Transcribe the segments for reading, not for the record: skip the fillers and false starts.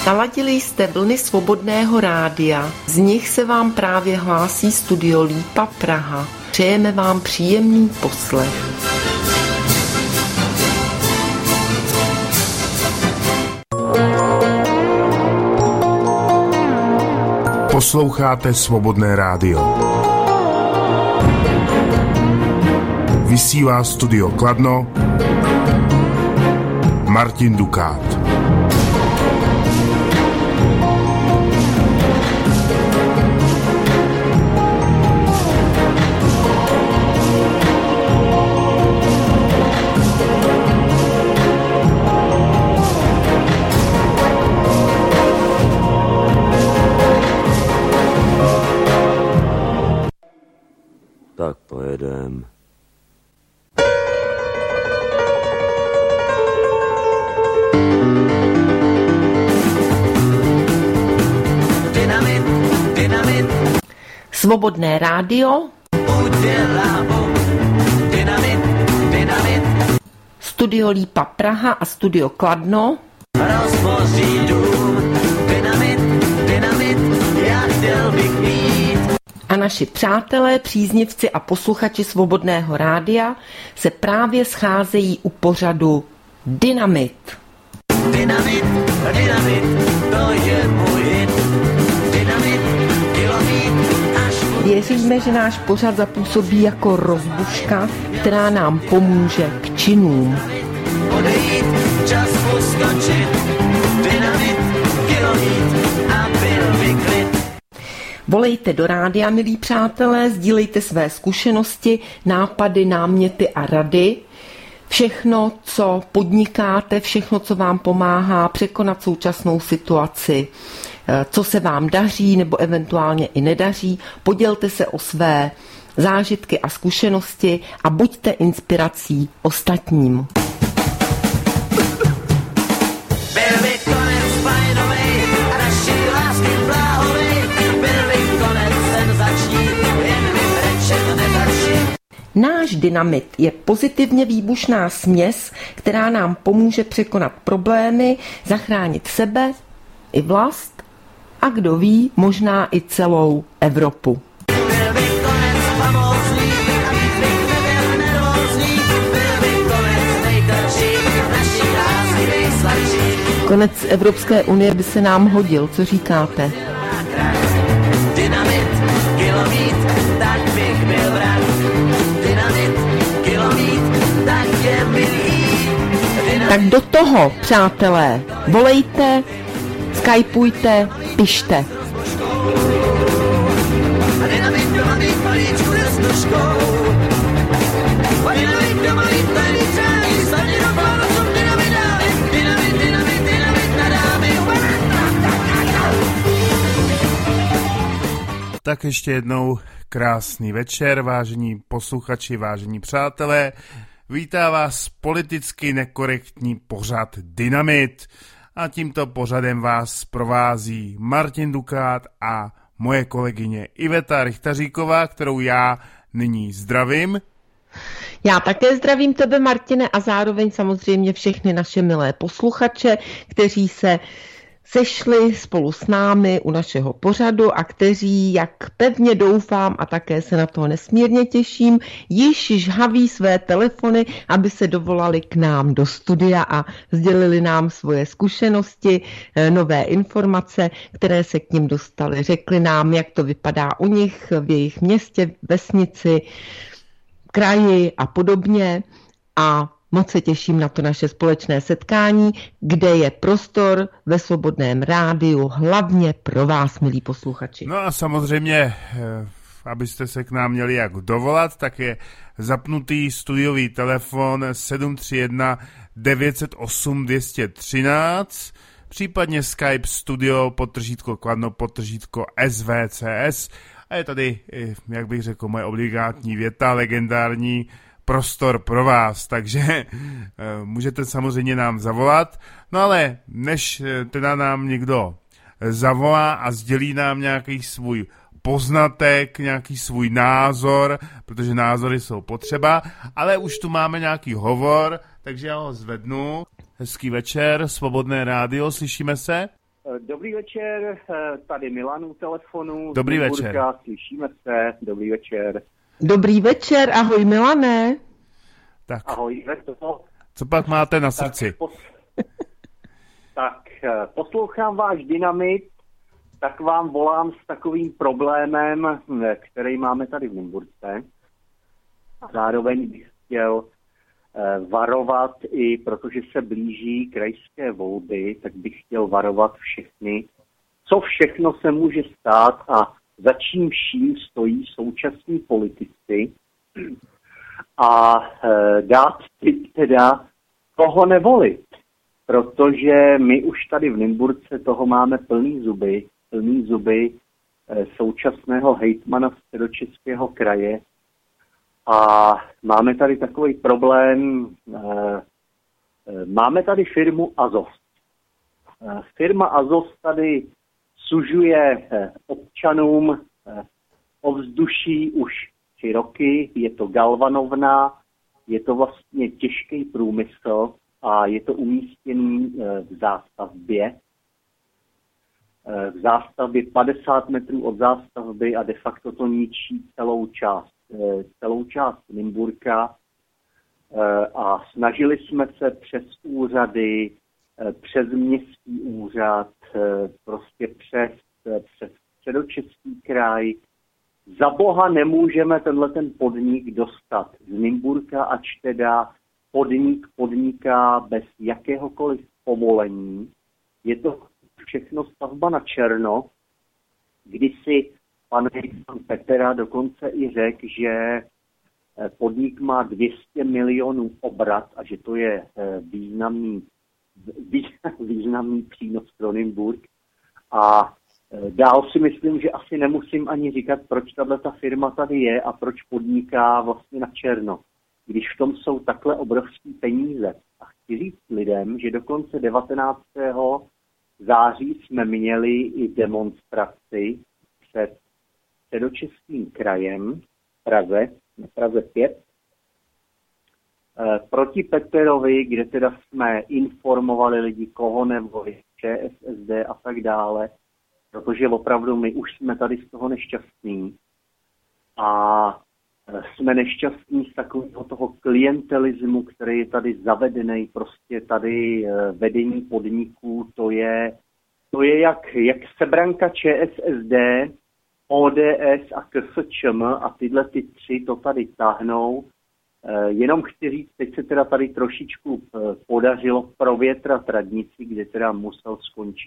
Naladili jste vlny Svobodného rádia, z nich se vám právě hlásí Studio Lípa Praha. Přejeme vám příjemný poslech. Posloucháte Svobodné rádio. Vysílá Studio Kladno Martin Dukát. Tak pojedem. Svobodné rádio. Studio Lípa Praha a Studio Kladno. A naši přátelé, příznivci a posluchači Svobodného rádia se právě scházejí u pořadu Dynamit. Dynamit, dynamit, to je můj hit. Dynamit, kilomít, až... Věříme, že náš pořad zapůsobí jako rozbuška, která nám pomůže k činům. Odejít, čas uskočit. Dynamit, kilomít a byl vyklid. Volejte do rádia, milí přátelé, sdílejte své zkušenosti, nápady, náměty a rady. Všechno, co podnikáte, všechno, co vám pomáhá překonat současnou situaci, co se vám daří nebo eventuálně i nedaří, podělte se o své zážitky a zkušenosti a buďte inspirací ostatním. Byl by konec fajnovej a naší lásky bláhovej. Byl by konec senzační, jen vybrečet nezačí. Náš dynamit je pozitivně výbušná směs, která nám pomůže překonat problémy, zachránit sebe i vlast a kdo ví, možná i celou Evropu. Byl by konec famózní a víc bych nebyl nervózní. Byl by konec nejkratší, naší lásky nejsladší. Konec Evropské unie by se nám hodil, co říkáte? Dynamit, kilomít, tak bych byl vrah. Dynamit, kilomít, tak je milý. Tak do toho, přátelé, volejte, skypujte, pište. A dynamit doma mít malíčku nesnožkou. A dynamit doma mít malíčák, stavně do Vánocu dynamit dáme. Dynamit, dynamit, dynamit na dámy. Tak ještě jednou krásný večer, vážení posluchači, vážení přátelé. Vítá vás politicky nekorektní pořad Dynamit a tímto pořadem vás provází Martin Dukát a moje kolegyně Iveta Richtaříková, kterou já nyní zdravím. Já také zdravím tebe, Martine, a zároveň samozřejmě všechny naše milé posluchače, kteří se sešli spolu s námi u našeho pořadu a kteří, jak pevně doufám a také se na to nesmírně těším, již žhaví své telefony, aby se dovolali k nám do studia a sdělili nám svoje zkušenosti, nové informace, které se k nim dostaly. Řekli nám, jak to vypadá u nich v jejich městě, vesnici, kraji a podobně, a moc se těším na to naše společné setkání, kde je prostor ve Svobodném rádiu hlavně pro vás, milí posluchači. No a samozřejmě, abyste se k nám měli jak dovolat, tak je zapnutý studiový telefon 731 908 213, případně Skype studio _Kladno _SVCS a je tady, jak bych řekl, moje obligátní věta, legendární: prostor pro vás, takže můžete samozřejmě nám zavolat, no ale než teda nám někdo zavolá a sdělí nám nějaký svůj poznatek, nějaký svůj názor, protože názory jsou potřeba, ale už tu máme nějaký hovor, takže já ho zvednu. Hezký večer, Svobodné rádio, slyšíme se? Dobrý večer, tady Milan u telefonu. Dobrý večer. Slyšíme se, dobrý večer. Dobrý večer, ahoj Milane. Tak, Ahoj, co pak máte na srdci? Tak, poslouchám váš Dynamit, tak vám volám s takovým problémem, který máme tady v Nymburce. Zároveň bych chtěl varovat i, protože se blíží krajské volby, tak bych chtěl varovat všechny, co všechno se může stát a za čím vším stojí současní politici a dát tip teda, koho nevolit. Protože my už tady v Nymburce toho máme plný zuby současného hejtmana Středočeského kraje. A máme tady takový problém, máme tady firmu Azos. Firma Azos tady sužuje občanům ovzduší už 3 roky, je to galvanovna, je to vlastně těžký průmysl a je to umístěný v zástavbě. V zástavbě 50 metrů od zástavby a de facto to ničí celou část Nymburka a snažili jsme se přes úřady, přes městský úřad, prostě přes Středočeský kraj. Za boha nemůžeme ten podnik dostat z Nymburka, ač teda podnik podniká bez jakéhokoliv povolení. Je to všechno stavba na černo, kdysi pan hejtman Petera dokonce i řekl, že podnik má 200 milionů obrat a že to je významný přínos pro Nymburk. A dál si myslím, že asi nemusím ani říkat, proč tato firma tady je a proč podniká vlastně na černo, když v tom jsou takhle obrovský peníze. A chci říct lidem, že dokonce 19. září jsme měli i demonstraci před Středočeským krajem na Praze 5, proti Peterovi, kde teda jsme informovali lidi, koho nevolit, ČSSD a tak dále, protože opravdu my už jsme tady z toho nešťastní a jsme nešťastní z takového toho klientelismu, který je tady zavedený, prostě tady vedení podniků, to je jak sebranka ČSSD, ODS a KSČM a tyhle ty 3 to tady táhnou. Jenom chci říct, teď se teda tady trošičku podařilo provětrat radnici, kde teda musel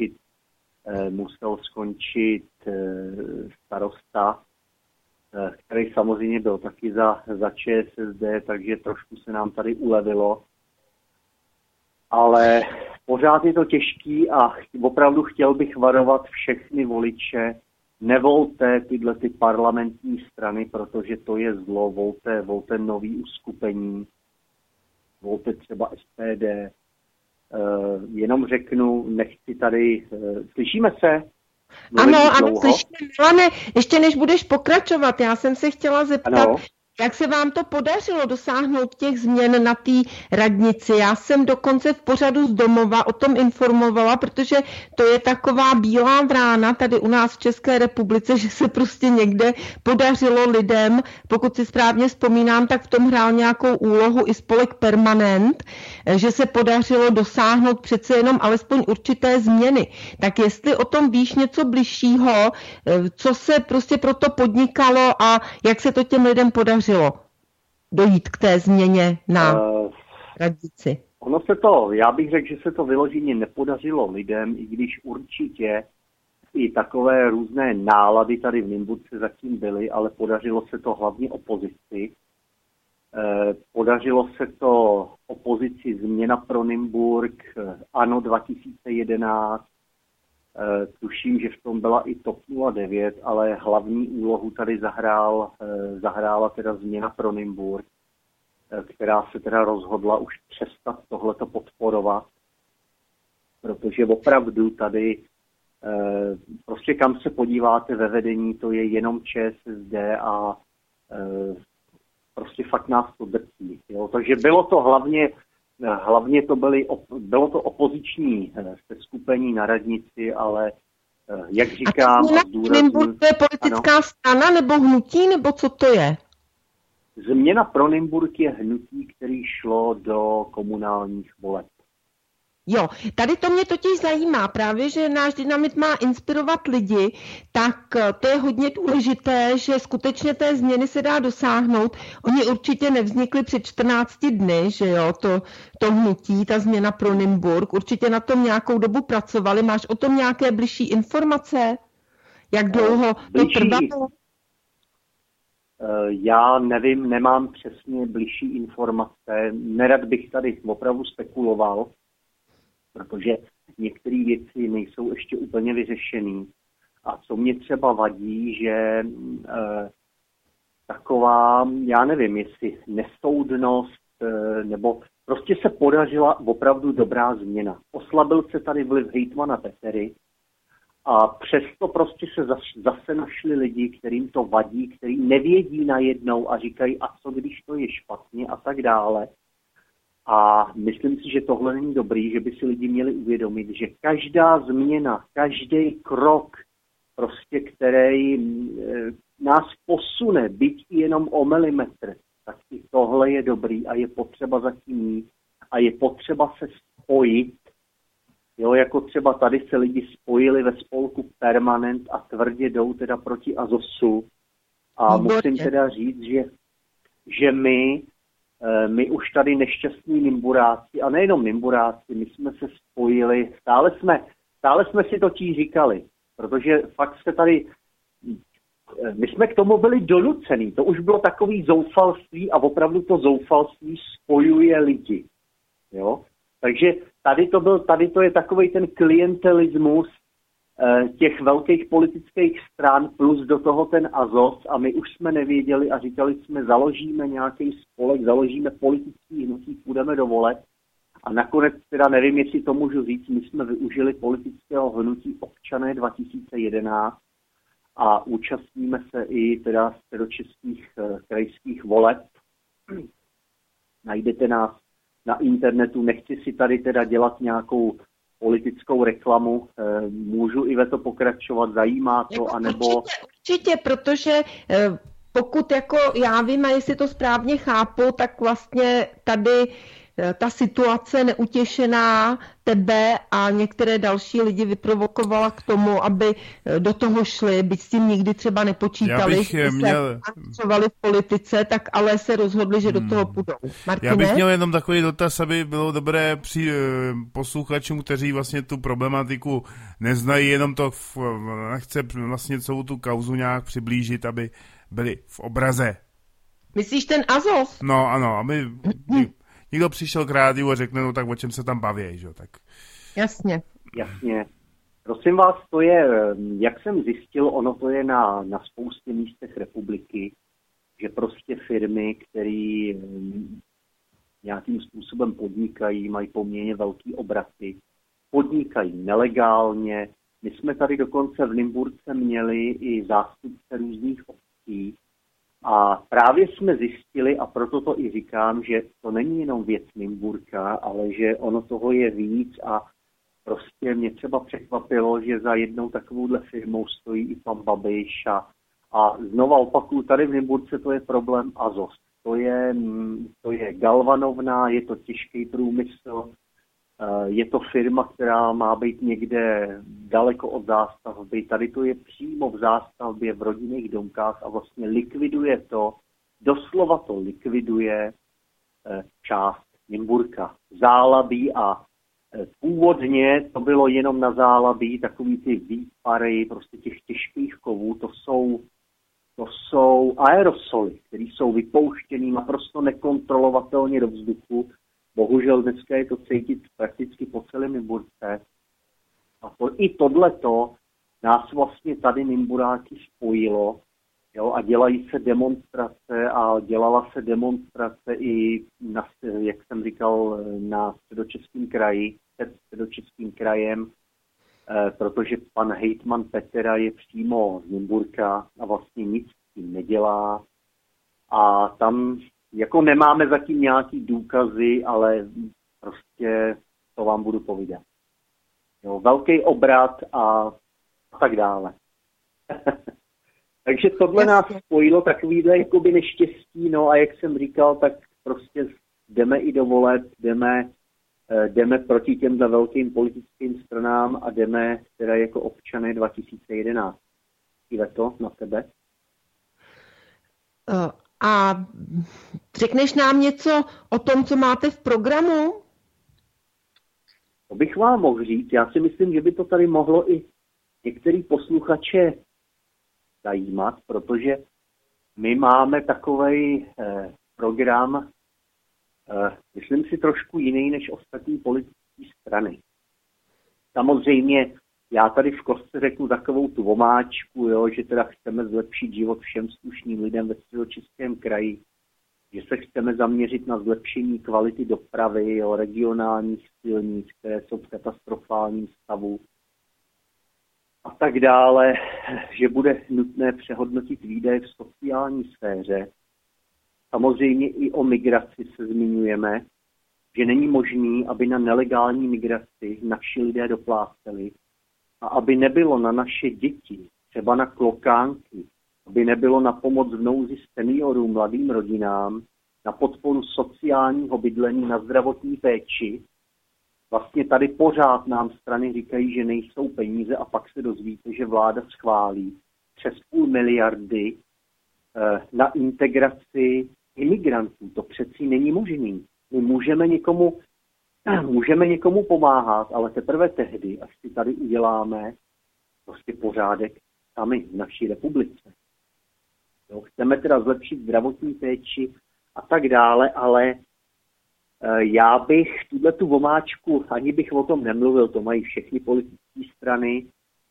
skončit starosta, který samozřejmě byl taky za ČSSD, takže trošku se nám tady ulevilo. Ale pořád je to těžký a opravdu chtěl bych varovat všechny voliče, nevolte tyhle ty parlamentní strany, protože to je zlo, volte nový uskupení, volte třeba SPD. Jenom řeknu, nechci tady... Slyšíme se? Ano, slyšíme. Milane, ještě než budeš pokračovat, já jsem se chtěla zeptat, ano. Jak se vám to podařilo dosáhnout těch změn na té radnici? Já jsem dokonce v pořadu z domova o tom informovala, protože to je taková bílá vrána tady u nás v České republice, že se prostě někde podařilo lidem, pokud si správně vzpomínám, tak v tom hrál nějakou úlohu i spolek Permanent, že se podařilo dosáhnout přece jenom alespoň určité změny. Tak jestli o tom víš něco bližšího, co se prostě proto podnikalo a jak se to těm lidem podařilo dojít k té změně na radnici? Já bych řekl, že se to vyloženě nepodařilo lidem, i když určitě i takové různé nálady tady v Nymburce zatím byly, ale podařilo se to hlavně opozici. Podařilo se to opozici Změna pro Nymburk, ANO 2011, tuším, že v tom byla i TOP 09, ale hlavní úlohu tady zahrála teda Změna pro Nymburk, která se teda rozhodla už přestat tohleto podporovat, protože opravdu tady prostě kam se podíváte ve vedení, to je jenom ČSSD a prostě fakt nás to drtí. Jo? Takže bylo to hlavně hlavně to bylo to opoziční seskupení na radnici, ale jak říkám... A Nymburk to je politická strana nebo hnutí, nebo co to je? Změna pro Nymburk je hnutí, který šlo do komunálních voleb. Jo, tady to mě totiž zajímá právě, že náš Dynamit má inspirovat lidi, tak to je hodně důležité, že skutečně té změny se dá dosáhnout. Oni určitě nevznikli před 14 dny, že jo, to hnutí, ta změna pro Nymburk, určitě na tom nějakou dobu pracovali. Máš o tom nějaké bližší informace? Jak dlouho to trvalo? Já nevím, nemám přesně bližší informace. Nerad bych tady opravdu spekuloval, protože některé věci nejsou ještě úplně vyřešený. A co mě třeba vadí, že taková, já nevím, jestli nesoudnost, nebo prostě se podařila opravdu dobrá změna. Oslabil se tady vliv hejtmana Petery a přesto prostě se zase našli lidi, kterým to vadí, kteří nevědí najednou a říkají, a co když to je špatně a tak dále. A myslím si, že tohle není dobrý, že by si lidi měli uvědomit, že každá změna, každý krok, prostě, který nás posune, byť i jenom o milimetr, tak i tohle je dobrý a je potřeba zatím jít a je potřeba se spojit. Jo, jako třeba tady se lidi spojili ve spolku Permanent a tvrdě jdou teda proti Azosu. A musím teda říct, že my už tady nešťastní Nymburáci, a nejenom Nymburáci, my jsme se spojili, stále jsme si totiž říkali, protože fakt se tady, my jsme k tomu byli donucený, to už bylo takový zoufalství a opravdu to zoufalství spojuje lidi, jo. Takže tady to je takovej ten klientelismus těch velkých politických stran plus do toho ten Azos a my už jsme nevěděli a říkali jsme, založíme nějaký spolek, založíme politický hnutí, půjdeme do voleb a nakonec teda nevím, jestli to můžu říct, my jsme využili politického hnutí Občané 2011 a účastníme se i teda středočeských krajských voleb. Najdete nás na internetu, nechci si tady teda dělat nějakou politickou reklamu, můžu i ve to pokračovat, zajímá to, jako anebo... Určitě, protože pokud jako já vím, a jestli to správně chápu, tak vlastně tady ta situace neutěšená tebe a některé další lidi vyprovokovala k tomu, aby do toho šli, byť s tím nikdy třeba nepočítali, že se angažovali v politice, tak ale se rozhodli, že do toho půjdou. Martine? Já bych měl jenom takový dotaz, aby bylo dobré při posluchačům, kteří vlastně tu problematiku neznají, jenom to nechce vlastně celou tu kauzu nějak přiblížit, aby byli v obraze. Myslíš ten Azov? No ano, aby... Někdo přišel k rádiu a řekne, no tak o čem se tam baví, že jo, tak. Jasně. Prosím vás, to je, jak jsem zjistil, ono to je na spoustě místech republiky, že prostě firmy, které nějakým způsobem podnikají, mají poměrně velký obraty, podnikají nelegálně. My jsme tady dokonce v Nymburce měli i zástupce různých obcí, a právě jsme zjistili, a proto to i říkám, že to není jenom věc Nymburka, ale že ono toho je víc a prostě mě třeba překvapilo, že za jednou takovouhle firmou stojí i pan Babiš a znova opakuju, tady v Nymburce to je problém Azos. To je galvanovna, je to těžký průmysl, je to firma, která má být někde daleko od zástavby. Tady to je přímo v zástavbě v rodinných domkách a vlastně likviduje to, doslova to likviduje část Nymburka. Zálabí a původně to bylo jenom na Zálabí, takový ty výpary prostě těch těžkých kovů, to jsou aerosoly, které jsou vypouštěný naprosto nekontrolovatelně do vzduchu. Bohužel dneska je to cítit prakticky po celém Nymburce. A i tohleto nás vlastně tady Nymburáky spojilo, jo, a dělají se demonstrace a dělala se demonstrace i, jak jsem říkal, na Středočeském kraji, před Středočeským krajem, protože pan hejtman Petera je přímo z Nymburka a vlastně nic s tím nedělá. A tam jako nemáme zatím nějaký důkazy, ale prostě to vám budu povídat. Jo, velký obrat a tak dále. Takže tohle nás spojilo takovýhle jakoby neštěstí, no a jak jsem říkal, tak prostě jdeme i do voleb, jdeme proti těmhle velkým politickým stranám a jdeme teda jako občany 2011. Je to na tebe? A řekneš nám něco o tom, co máte v programu? To bych vám mohl říct. Já si myslím, že by to tady mohlo i některý posluchače zajímat, protože my máme takovej program, myslím si trošku jiný než ostatní politické strany. Samozřejmě já tady v kostce řeknu takovou tu vomáčku, jo, že teda chceme zlepšit život všem slušným lidem ve Středočeském kraji, že se chceme zaměřit na zlepšení kvality dopravy, jo, regionálních silnic, které jsou v katastrofálním stavu a tak dále, že bude nutné přehodnotit výdaje v sociální sféře. Samozřejmě i o migraci se zmiňujeme, že není možný, aby na nelegální migraci naši lidé dopláceli a aby nebylo na naše děti, třeba na klokánky, aby nebylo na pomoc v nouzi seniorům, mladým rodinám, na podporu sociálního bydlení, na zdravotní péči. Vlastně tady pořád nám strany říkají, že nejsou peníze a pak se dozvíte, že vláda schválí přes 500 miliardy na integraci imigrantů. To přeci není možný. My můžeme někomu pomáhat, ale teprve tehdy, až si tady uděláme prostě pořádek sami v naší republice. Jo, chceme teda zlepšit zdravotní péči a tak dále, ale já bych tu vomáčku, ani bych o tom nemluvil, to mají všechny politické strany.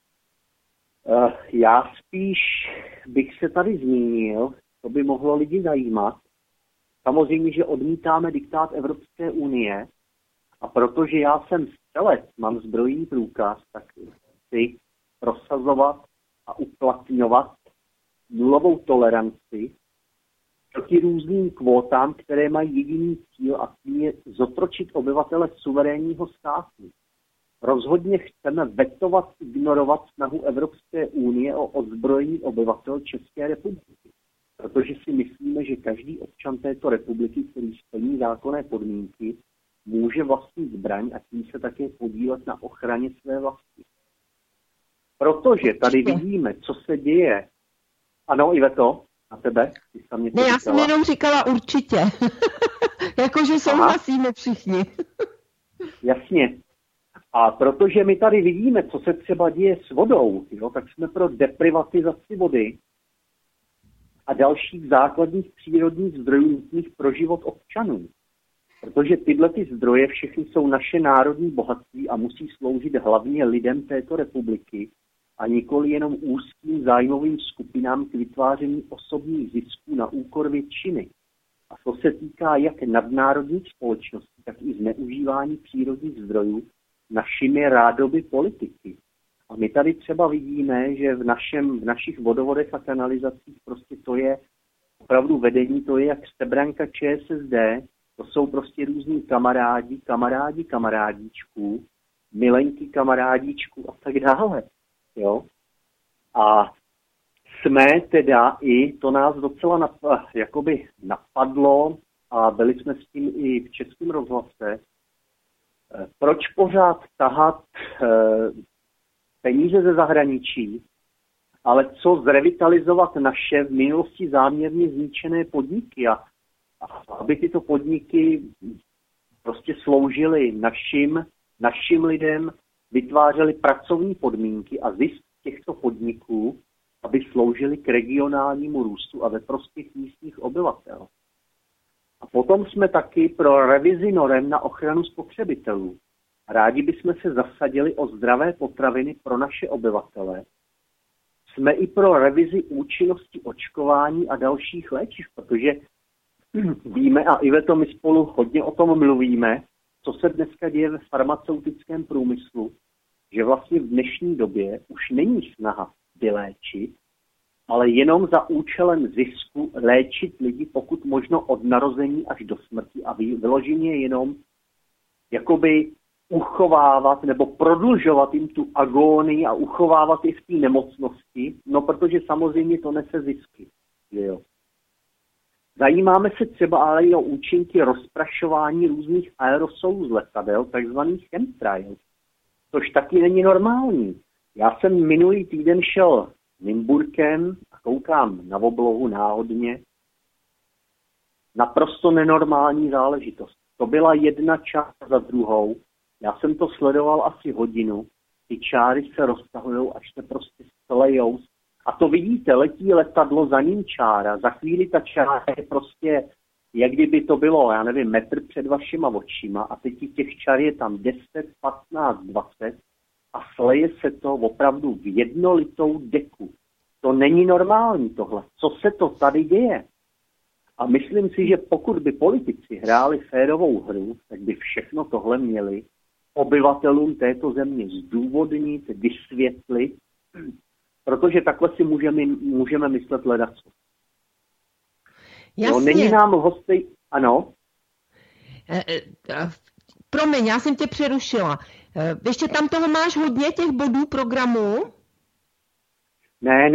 Já spíš bych se tady zmínil, to by mohlo lidi zajímat. Samozřejmě, že odmítáme diktát Evropské unie a protože já jsem střelec, mám zbrojní průkaz, tak chci prosazovat a uplatňovat nulovou toleranci proti různým kvótám, které mají jediný cíl a tím je zotročit obyvatele suverénního státu. Rozhodně chceme vetovat, ignorovat snahu Evropské unie o odzbrojení obyvatel České republiky. Protože si myslíme, že každý občan této republiky, který splní zákonné podmínky, může vlastnit zbraň a tím se také podílet na ochraně své vlasti. Protože tady vidíme, co se děje. Ano, Iveto, na tebe? Ne, já jsem jenom říkala určitě. Jakože souhlasíme všichni. Jasně. A protože my tady vidíme, co se třeba děje s vodou, jo, tak jsme pro deprivatizaci vody a dalších základních přírodních zdrojů nutných pro život občanů. Protože tyhle ty zdroje všechny jsou naše národní bohatství a musí sloužit hlavně lidem této republiky a nikoli jenom úzkým zájmovým skupinám k vytváření osobních zisků na úkor většiny. A to se týká jak nadnárodních společností, tak i zneužívání přírodních zdrojů našimi rádoby politiky. A my tady třeba vidíme, že v našich vodovodech a kanalizacích prostě to je opravdu vedení, to je jak sebranka ČSSD, to jsou prostě různí kamarádíčků, milenky kamarádíčků a tak dále. Jo? A jsme teda i, to nás docela napadlo a byli jsme s tím i v Českém rozhlase, proč pořád tahat peníze ze zahraničí, ale co zrevitalizovat naše v minulosti záměrně zničené podniky a aby tyto podniky prostě sloužily našim lidem, vytvářely pracovní podmínky a zisk těchto podniků, aby sloužily k regionálnímu růstu a ve prospěch místních obyvatel. A potom jsme taky pro revizi norem na ochranu spotřebitelů. Rádi bychom se zasadili o zdravé potraviny pro naše obyvatele. Jsme i pro revizi účinnosti očkování a dalších léčiv, protože víme, a Iveto, my spolu hodně o tom mluvíme, co se dneska děje ve farmaceutickém průmyslu, že vlastně v dnešní době už není snaha vyléčit, ale jenom za účelem zisku léčit lidi, pokud možno od narození až do smrti a vyloženě jenom jakoby uchovávat nebo prodlužovat jim tu agónii a uchovávat je v té nemocnosti, no protože samozřejmě to nese zisky. Že jo. Zajímáme se třeba ale i o účinky rozprašování různých aerosolů z letadel, takzvaných chemtrails, což taky není normální. Já jsem minulý týden šel Nymburkem a koukám na oblohu náhodně. Naprosto nenormální záležitost. To byla jedna část za druhou. Já jsem to sledoval asi hodinu. Ty čáry se roztahují, až se prostě sklejou. A to vidíte, letí letadlo, za ním čára. Za chvíli ta čára je prostě, jak kdyby to bylo, já nevím, metr před vašima očima. A teď těch čár je tam 10, 15, 20 a sleje se to opravdu v jednolitou deku. To není normální tohle. Co se to tady děje? A myslím si, že pokud by politici hráli férovou hru, tak by všechno tohle měli obyvatelům této země zdůvodnit, vysvětlit, protože takhle si můžeme myslet ledaco. No, není nám hostej... Ano? Promiň, já jsem tě přerušila. Ještě tam toho máš hodně, těch bodů programu? Ne,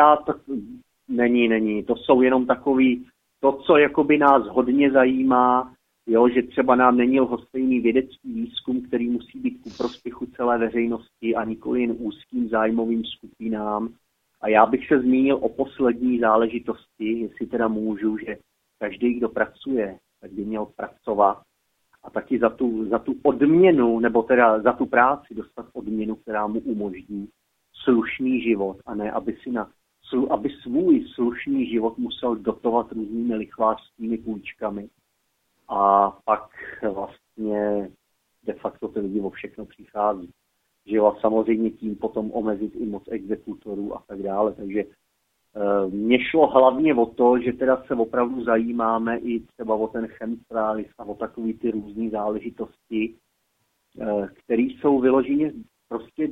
není. To jsou jenom takový, to, co jakoby nás hodně zajímá, jo, že třeba nám není lhostejný vědecký výzkum, který musí být ku prospěchu celé veřejnosti a nikoli jen úzkým zájmovým skupinám. A já bych se zmínil o poslední záležitosti, jestli teda můžu, že každý, kdo pracuje, tak by měl pracovat a taky za tu odměnu, nebo teda za tu práci dostat odměnu, která mu umožní slušný život, a ne aby svůj slušný život musel dotovat různými lichvářskými půjčkami. A pak vlastně de facto ty lidi o všechno přichází. Že jo, a samozřejmě tím potom omezit i moc exekutorů a tak dále. Takže mně šlo hlavně o to, že teda se opravdu zajímáme i třeba o ten chemtrails a o takový ty různé záležitosti, které jsou vyloženě prostě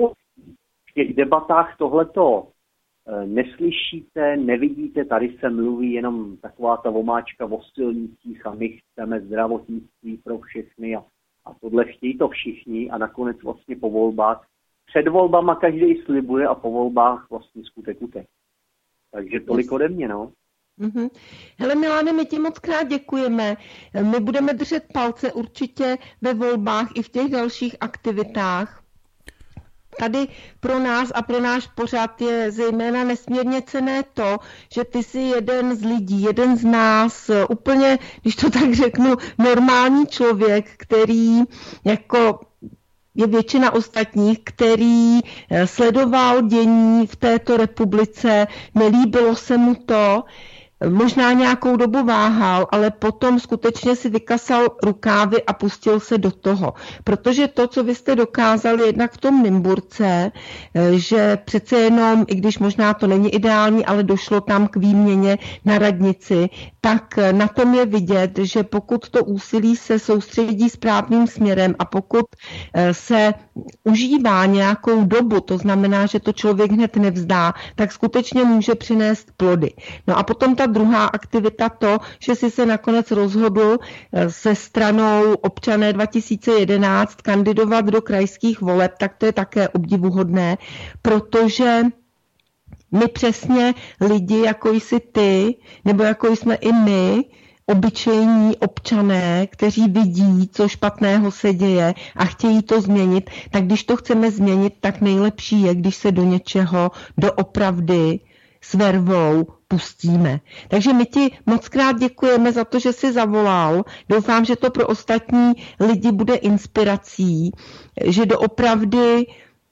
v těch debatách tohleto neslyšíte, nevidíte, tady se mluví jenom taková ta omáčka o silnicích a my chceme zdravotnictví pro všechny a tohle chtějí to všichni a nakonec vlastně po volbách, před volbama každý slibuje a po volbách vlastně skutek utek. Takže tolik ode mě, no. Mm-hmm. Hele Milane, my ti moc krát děkujeme. My budeme držet palce určitě ve volbách i v těch dalších aktivitách. Tady pro nás a pro náš pořad je zejména nesmírně cenné to, že ty jsi jeden z lidí, jeden z nás, úplně, když to tak řeknu, normální člověk, který jako je většina ostatních, který sledoval dění v této republice, nelíbilo se mu to, možná nějakou dobu váhal, ale potom skutečně si vykasal rukávy a pustil se do toho. Protože to, co vy jste dokázali jednak v tom Nymburce, že přece jenom, i když možná to není ideální, ale došlo tam k výměně na radnici, tak na tom je vidět, že pokud to úsilí se soustředí správným směrem a pokud se užívá nějakou dobu, to znamená, že to člověk hned nevzdá, tak skutečně může přinést plody. No a potom ta druhá aktivita to, že si se nakonec rozhodl se stranou Občané 2011 kandidovat do krajských voleb, tak to je také obdivuhodné, protože my přesně lidi, jako jsi ty, nebo jako jsme i my, obyčejní občané, kteří vidí, co špatného se děje a chtějí to změnit, tak když to chceme změnit, tak nejlepší je, když se do něčeho doopravdy s vervou pustíme. Takže my ti moc krát děkujeme za to, že jsi zavolal. Doufám, že to pro ostatní lidi bude inspirací, že doopravdy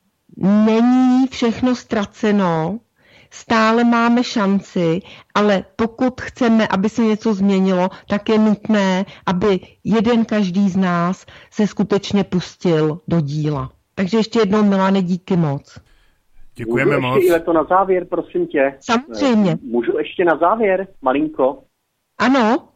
není všechno ztraceno, stále máme šanci, ale pokud chceme, aby se něco změnilo, tak je nutné, aby jeden každý z nás se skutečně pustil do díla. Takže ještě jednou, Milane, díky moc. Děkujeme moc. Ještě to na závěr, prosím tě. Samozřejmě. Můžu ještě na závěr, malinko? Ano.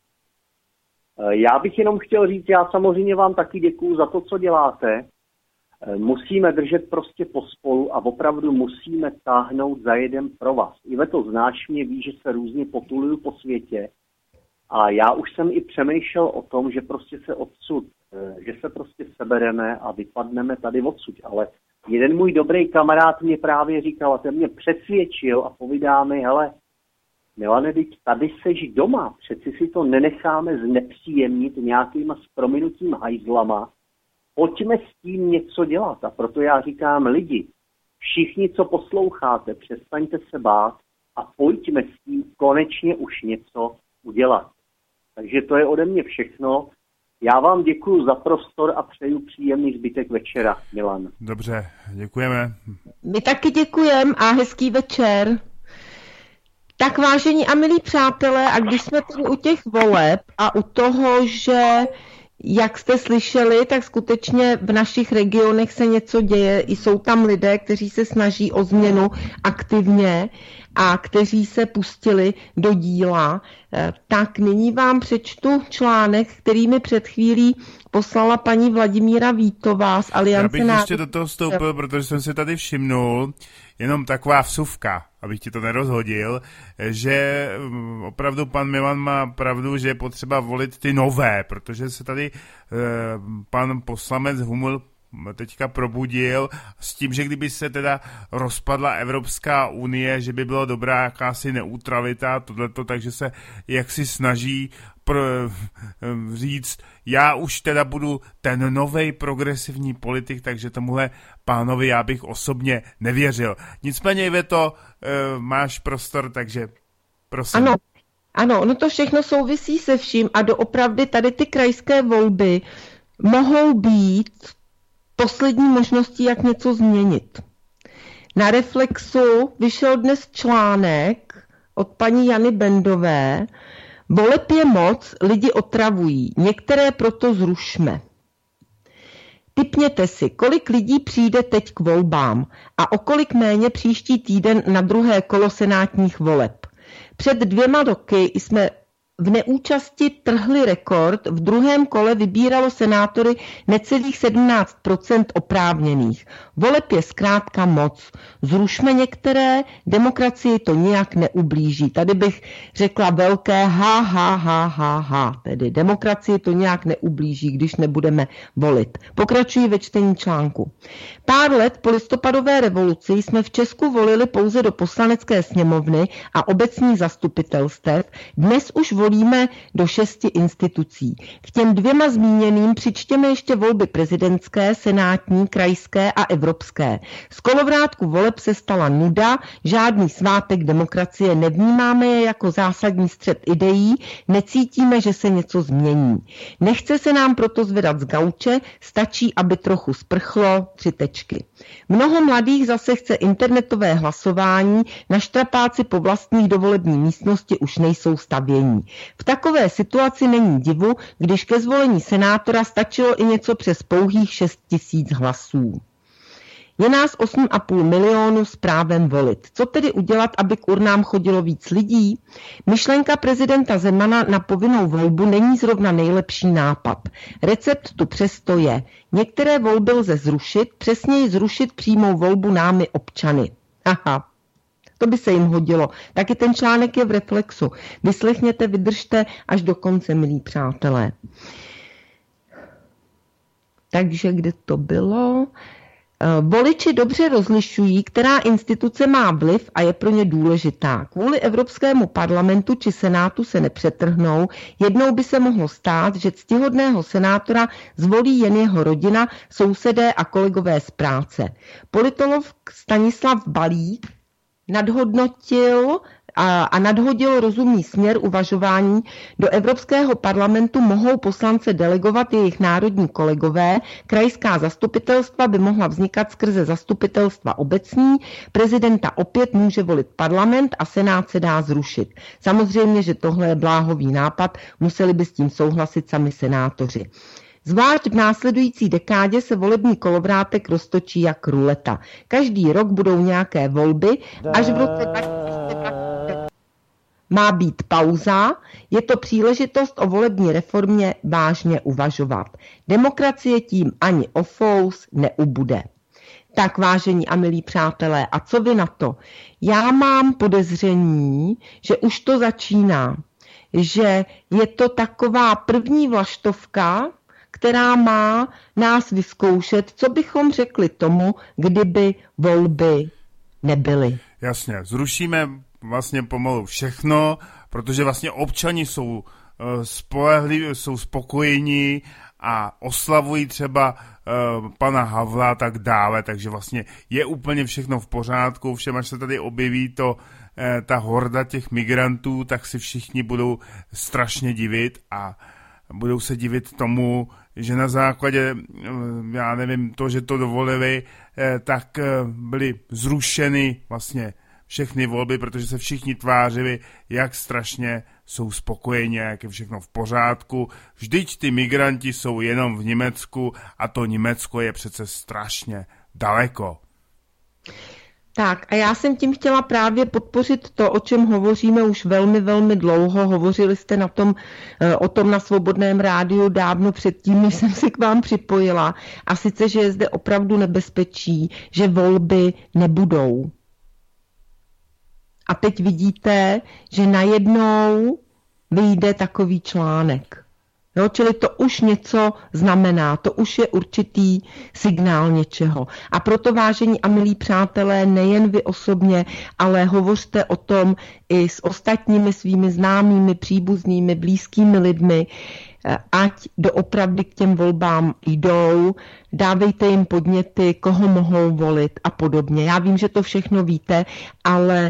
Já bych jenom chtěl říct, já samozřejmě vám taky děkuju za to, co děláte. Musíme držet prostě pospolu a opravdu musíme táhnout za jeden provaz. Iveto, znáš mě, víš, že se různě potuluju po světě A já už jsem i přemýšlel o tom, že prostě že se prostě sebereme a vypadneme tady odsud. Ale jeden můj dobrý kamarád mě právě říkal, a ten mě přesvědčil a povídá mi, hele, Milane, teď tady seš doma, přeci si to nenecháme znepříjemnit nějakýma s prominutím hajzlama, pojďme s tím něco dělat. A proto já říkám, lidi, všichni, co posloucháte, přestaňte se bát a pojďme s tím konečně už něco udělat. Takže to je ode mě všechno. Já vám děkuju za prostor a přeju příjemný zbytek večera, Milan. Dobře, děkujeme. My taky děkujeme a hezký večer. Tak vážení a milí přátelé, a když jsme tady u těch voleb a u toho, že jak jste slyšeli, tak skutečně v našich regionech se něco děje. I jsou tam lidé, kteří se snaží o změnu aktivně a kteří se pustili do díla. Tak nyní vám přečtu článek, který mi před chvílí poslala paní Vladimíra Vítová z Aliance. Já bych ještě do toho vstoupil, protože jsem si tady všimnul, jenom taková vsuvka, abych ti to nerozhodil, že opravdu pan Milan má pravdu, že je potřeba volit ty nové, protože se tady pan poslanec Huml teďka probudil s tím, že kdyby se teda rozpadla Evropská unie, že by byla dobrá jakási neutralita, tohleto, takže se jaksi snaží říct, já už teda budu ten novej progresivní politik, takže tomuhle pánovi já bych osobně nevěřil. Nicméně, Iveto, máš prostor, takže prosím. Ano, no to všechno souvisí se vším a doopravdy tady ty krajské volby mohou být poslední možností, jak něco změnit. Na Reflexu vyšel dnes článek od paní Jany Bendové. Voleb je moc, lidi otravují, některé proto zrušme. Tipněte si, kolik lidí přijde teď k volbám a o kolik méně příští týden na druhé kolo senátních voleb. Před 2 roky jsme v neúčasti trhli rekord, v druhém kole vybíralo senátory necelých 17% oprávněných. Voleb je zkrátka moc. Zrušme některé, demokracii to nijak neublíží. Tady bych řekla velké ha. Tedy demokracii to nijak neublíží, když nebudeme volit. Pokračuji ve čtení článku. Pár let po listopadové revoluci jsme v Česku volili pouze do poslanecké sněmovny a obecních zastupitelstev. Dnes už volíme do 6 institucí. K těm 2 zmíněným přičtěme ještě volby prezidentské, senátní, krajské a evropské. Z kolovrátku voleb se stala nuda, žádný svátek demokracie, nevnímáme je jako zásadní střet ideí, necítíme, že se něco změní. Nechce se nám proto zvedat z gauče, stačí, aby trochu sprchlo, 3 tečky. Mnoho mladých zase chce internetové hlasování, naštrapáci po vlastních do volební místnosti už nejsou stavění. V takové situaci není divu, když ke zvolení senátora stačilo i něco přes pouhých 6 000 hlasů. Je nás 8,5 milionu s právem volit. Co tedy udělat, aby k urnám chodilo víc lidí? Myšlenka prezidenta Zemana na povinnou volbu není zrovna nejlepší nápad. Recept tu přesto je. Některé volby lze zrušit, přesněji zrušit přímou volbu námi občany. Aha. To by se jim hodilo. Taky ten článek je v Reflexu. Vyslechněte, vydržte až do konce, milí přátelé. Takže kde to bylo? Voliči dobře rozlišují, která instituce má vliv a je pro ně důležitá. Kvůli Evropskému parlamentu či senátu se nepřetrhnou. Jednou by se mohlo stát, že ctihodného senátora zvolí jen jeho rodina, sousedé a kolegové z práce. Politolog Stanislav Balík nadhodil rozumný směr uvažování. Do Evropského parlamentu mohou poslance delegovat jejich národní kolegové, krajská zastupitelstva by mohla vznikat skrze zastupitelstva obecní, prezidenta opět může volit parlament a senát se dá zrušit. Samozřejmě, že tohle je bláhový nápad, museli by s tím souhlasit sami senátoři. Zvlášť v následující dekádě se volební kolovrátek roztočí jak ruleta. Každý rok budou nějaké volby, až v roce 2020 má být pauza. Je to příležitost o volební reformě vážně uvažovat. Demokracie tím ani o fous neubude. Tak, vážení a milí přátelé, a co vy na to? Já mám podezření, že už to začíná. že je to taková první vlaštovka, která má nás vyzkoušet, co bychom řekli tomu, kdyby volby nebyly. Jasně, zrušíme vlastně pomalu všechno, protože vlastně občani jsou spolehliví, jsou spokojení a oslavují třeba pana Havla a tak dále, takže vlastně je úplně všechno v pořádku, všem až se tady objeví ta horda těch migrantů, tak si všichni budou strašně divit a budou se divit tomu, že na základě, já nevím, to, že to dovolili, tak byly zrušeny vlastně všechny volby, protože se všichni tvářili, jak strašně jsou spokojeni, jak je všechno v pořádku. Vždyť ty migranti jsou jenom v Německu a to Německo je přece strašně daleko. Tak a já jsem tím chtěla právě podpořit to, o čem hovoříme už velmi, velmi dlouho. Hovořili jste o tom na Svobodném rádiu dávno předtím, než jsem se k vám připojila. A sice, že je zde opravdu nebezpečí, že volby nebudou. A teď vidíte, že najednou vyjde takový článek. Jo, čili to už něco znamená, to už je určitý signál něčeho. A proto, vážení a milí přátelé, nejen vy osobně, ale hovořte o tom i s ostatními svými známými, příbuznými, blízkými lidmi, ať doopravdy k těm volbám jdou, dávejte jim podněty, koho mohou volit a podobně. Já vím, že to všechno víte, ale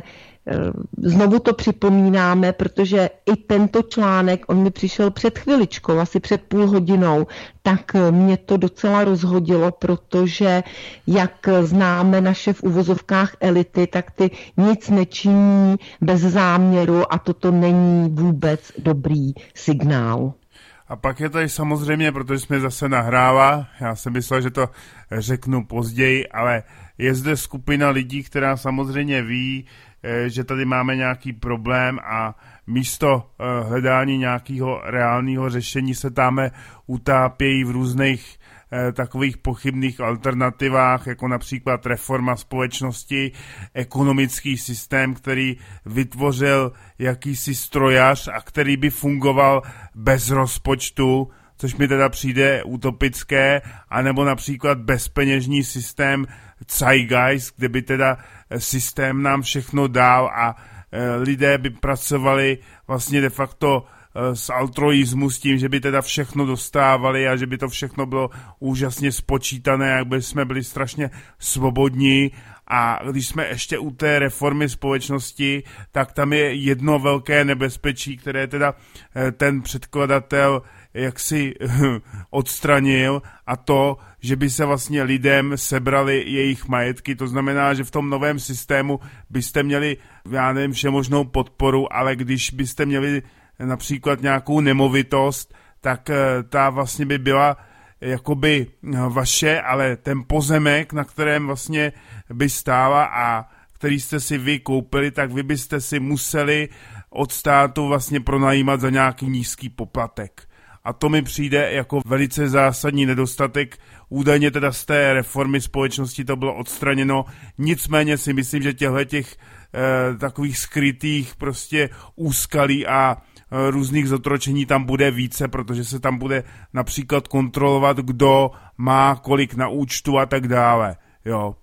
znovu to připomínáme, protože i tento článek, on mi přišel před chviličkou, asi před půl hodinou, tak mě to docela rozhodilo, protože jak známe naše v uvozovkách elity, tak ty nic nečiní bez záměru a toto není vůbec dobrý signál. A pak je tady samozřejmě, protože jsme zase nahrává, já jsem myslel, že to řeknu později, ale je zde skupina lidí, která samozřejmě ví, že tady máme nějaký problém a místo hledání nějakého reálného řešení se tam utápějí v různých takových pochybných alternativách, jako například reforma společnosti, ekonomický systém, který vytvořil jakýsi strojař a který by fungoval bez rozpočtu, což mi teda přijde utopické, anebo například bezpeněžní systém Zeitgeist, kde by teda systém nám všechno dal a lidé by pracovali vlastně de facto z altruismu s tím, že by teda všechno dostávali a že by to všechno bylo úžasně spočítané, jak by jsme byli strašně svobodní. A když jsme ještě u té reformy společnosti, tak tam je jedno velké nebezpečí, které teda ten předkladatel jaksi odstranil, a to, že by se vlastně lidem sebrali jejich majetky. To znamená, že v tom novém systému byste měli, já nevím, všemožnou podporu, ale když byste měli například nějakou nemovitost, tak ta vlastně by byla jakoby vaše, ale ten pozemek, na kterém vlastně by stála a který jste si vy koupili, tak vy byste si museli od státu vlastně pronajímat za nějaký nízký poplatek. A to mi přijde jako velice zásadní nedostatek. Údajně teda z té reformy společnosti to bylo odstraněno. Nicméně si myslím, že těch takových skrytých prostě úskalí a různých zotročení tam bude více, protože se tam bude například kontrolovat, kdo má kolik na účtu a tak dále. Jo.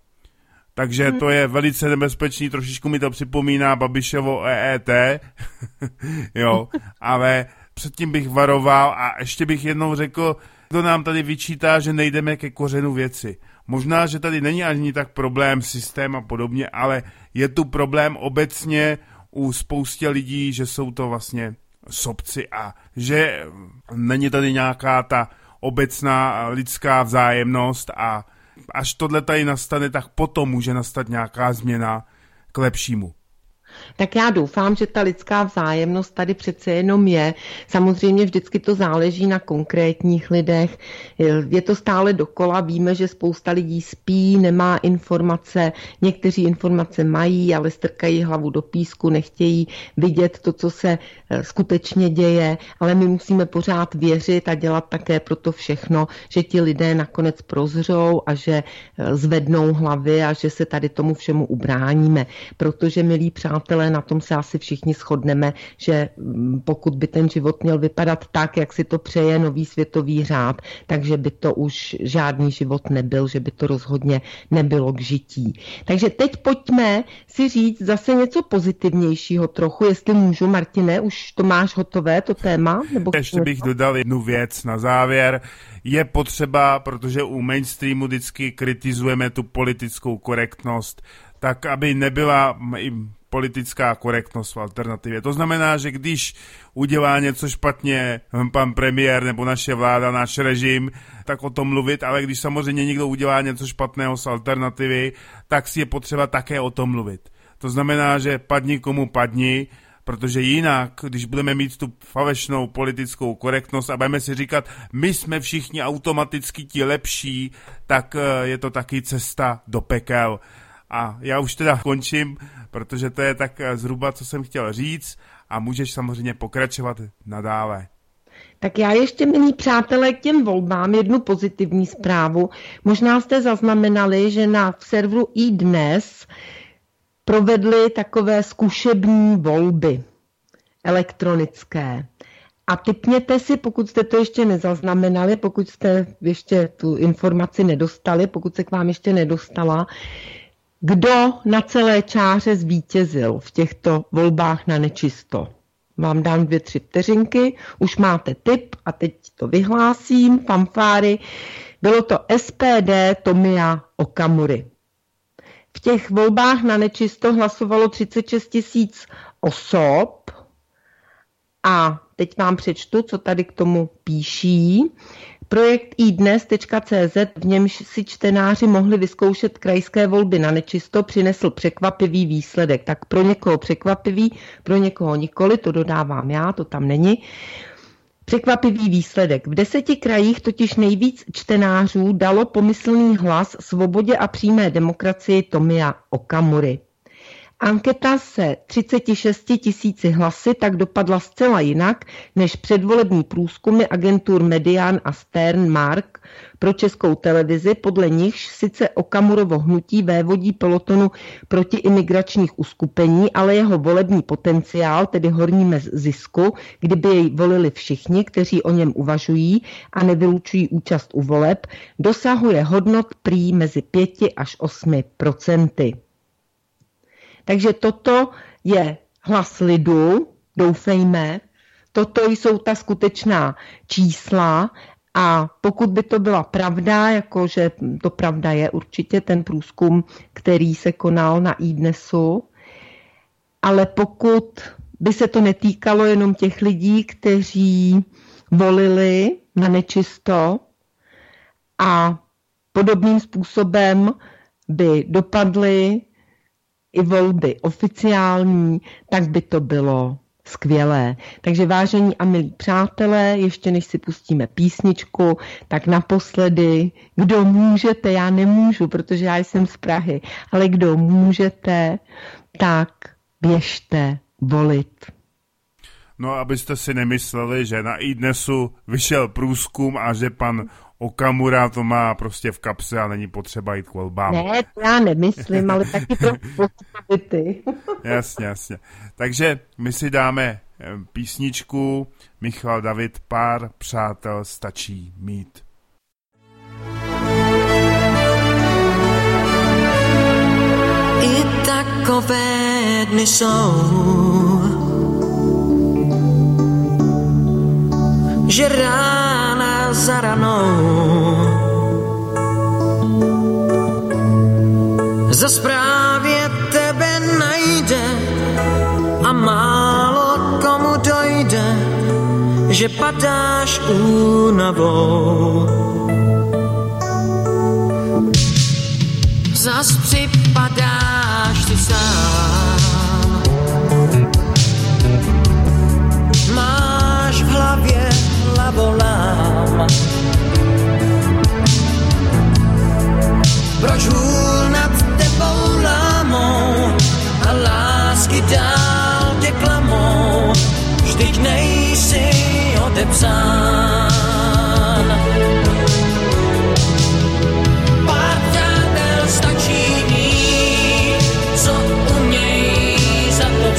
Takže to je velice nebezpečný, trošičku mi to připomíná Babišovo EET, jo, ale předtím bych varoval a ještě bych jednou řekl, kdo nám tady vyčítá, že nejdeme ke kořenu věci. Možná, že tady není ani tak problém systém a podobně, ale je tu problém obecně u spoustě lidí, že jsou to vlastně sobci a že není tady nějaká ta obecná lidská vzájemnost a až tohle tady nastane, tak potom může nastat nějaká změna k lepšímu. Tak já doufám, že ta lidská vzájemnost tady přece jenom je. Samozřejmě vždycky to záleží na konkrétních lidech. Je to stále dokola, víme, že spousta lidí spí, nemá informace, někteří informace mají, ale strkají hlavu do písku, nechtějí vidět to, co se skutečně děje, ale my musíme pořád věřit a dělat také proto všechno, že ti lidé nakonec prozřou a že zvednou hlavy a že se tady tomu všemu ubráníme. Protože, milí přátelé, přátelé, na tom se asi všichni shodneme, že pokud by ten život měl vypadat tak, jak si to přeje nový světový řád, takže by to už žádný život nebyl, že by to rozhodně nebylo k žití. Takže teď pojďme si říct zase něco pozitivnějšího trochu, jestli můžu, Martine, už to máš hotové, to téma? Nebo ještě bych dodal jednu věc na závěr. Je potřeba, protože u mainstreamu vždycky kritizujeme tu politickou korektnost, tak aby nebyla i politická korektnost v alternativě. To znamená, že když udělá něco špatně pan premiér nebo naše vláda, náš režim, tak o tom mluvit, ale když samozřejmě někdo udělá něco špatného z alternativy, tak si je potřeba také o tom mluvit. To znamená, že padni komu padni, protože jinak, když budeme mít tu falešnou politickou korektnost a budeme si říkat, my jsme všichni automaticky ti lepší, tak je to taky cesta do pekel. A já už teda končím, protože to je tak zhruba, co jsem chtěl říct a můžeš samozřejmě pokračovat nadále. Tak já ještě, milí přátelé, k těm volbám jednu pozitivní zprávu. Možná jste zaznamenali, že na serveru iDnes provedli takové zkušební volby elektronické. A tipněte si, pokud jste to ještě nezaznamenali, pokud jste ještě tu informaci nedostali, pokud se k vám ještě nedostala, kdo na celé čáře zvítězil v těchto volbách na nečisto. Vám dám 2-3 vteřinky, už máte tip a teď to vyhlásím, fanfáry. Bylo to SPD Tomia Okamury. V těch volbách na nečisto hlasovalo 36 000 osob a teď vám přečtu, co tady k tomu píší. Projekt iDnes.cz, v němž si čtenáři mohli vyzkoušet krajské volby na nečisto, přinesl překvapivý výsledek. Tak pro někoho překvapivý, pro někoho nikoli, to dodávám já, to tam není. Překvapivý výsledek. V 10 krajích totiž nejvíc čtenářů dalo pomyslný hlas svobodě a přímé demokracii Tomia Okamury. Anketa se 36 000 hlasy tak dopadla zcela jinak než předvolební průzkumy agentur Median a Stern Mark pro Českou televizi, podle nichž sice Okamurovo hnutí vévodí pelotonu protiimigračních uskupení, ale jeho volební potenciál, tedy horní mez zisku, kdyby jej volili všichni, kteří o něm uvažují a nevylučují účast u voleb, dosahuje hodnot prý mezi 5 až 8%. Takže toto je hlas lidu, doufejme, toto jsou ta skutečná čísla a pokud by to byla pravda, jakože to pravda je určitě ten průzkum, který se konal na iDnesu, ale pokud by se to netýkalo jenom těch lidí, kteří volili na nečisto a podobným způsobem by dopadly i volby oficiální, tak by to bylo skvělé. Takže vážení a milí přátelé, ještě než si pustíme písničku, tak naposledy, kdo můžete, já nemůžu, protože já jsem z Prahy, ale kdo můžete, tak běžte volit. No, abyste si nemysleli, že na iDnesu vyšel průzkum a že pan Okamura to má prostě v kapse a není potřeba jít k volbám. Ne, to já nemyslím, ale taky to positivity. Jasně. Takže my si dáme písničku Michal David, Pár přátel stačí mít. I takové dny jsou, že rána za ranou za zprávě tebe najde a málo komu dojde, že padáš únavou. Zas připadáš si sám, máš v hlavě hlavolám. Proč hůl nad tebou lámou a lásky dál tě klamou, vždyť nejsi odepsán. Pár přátel stačí mít, co uměj za to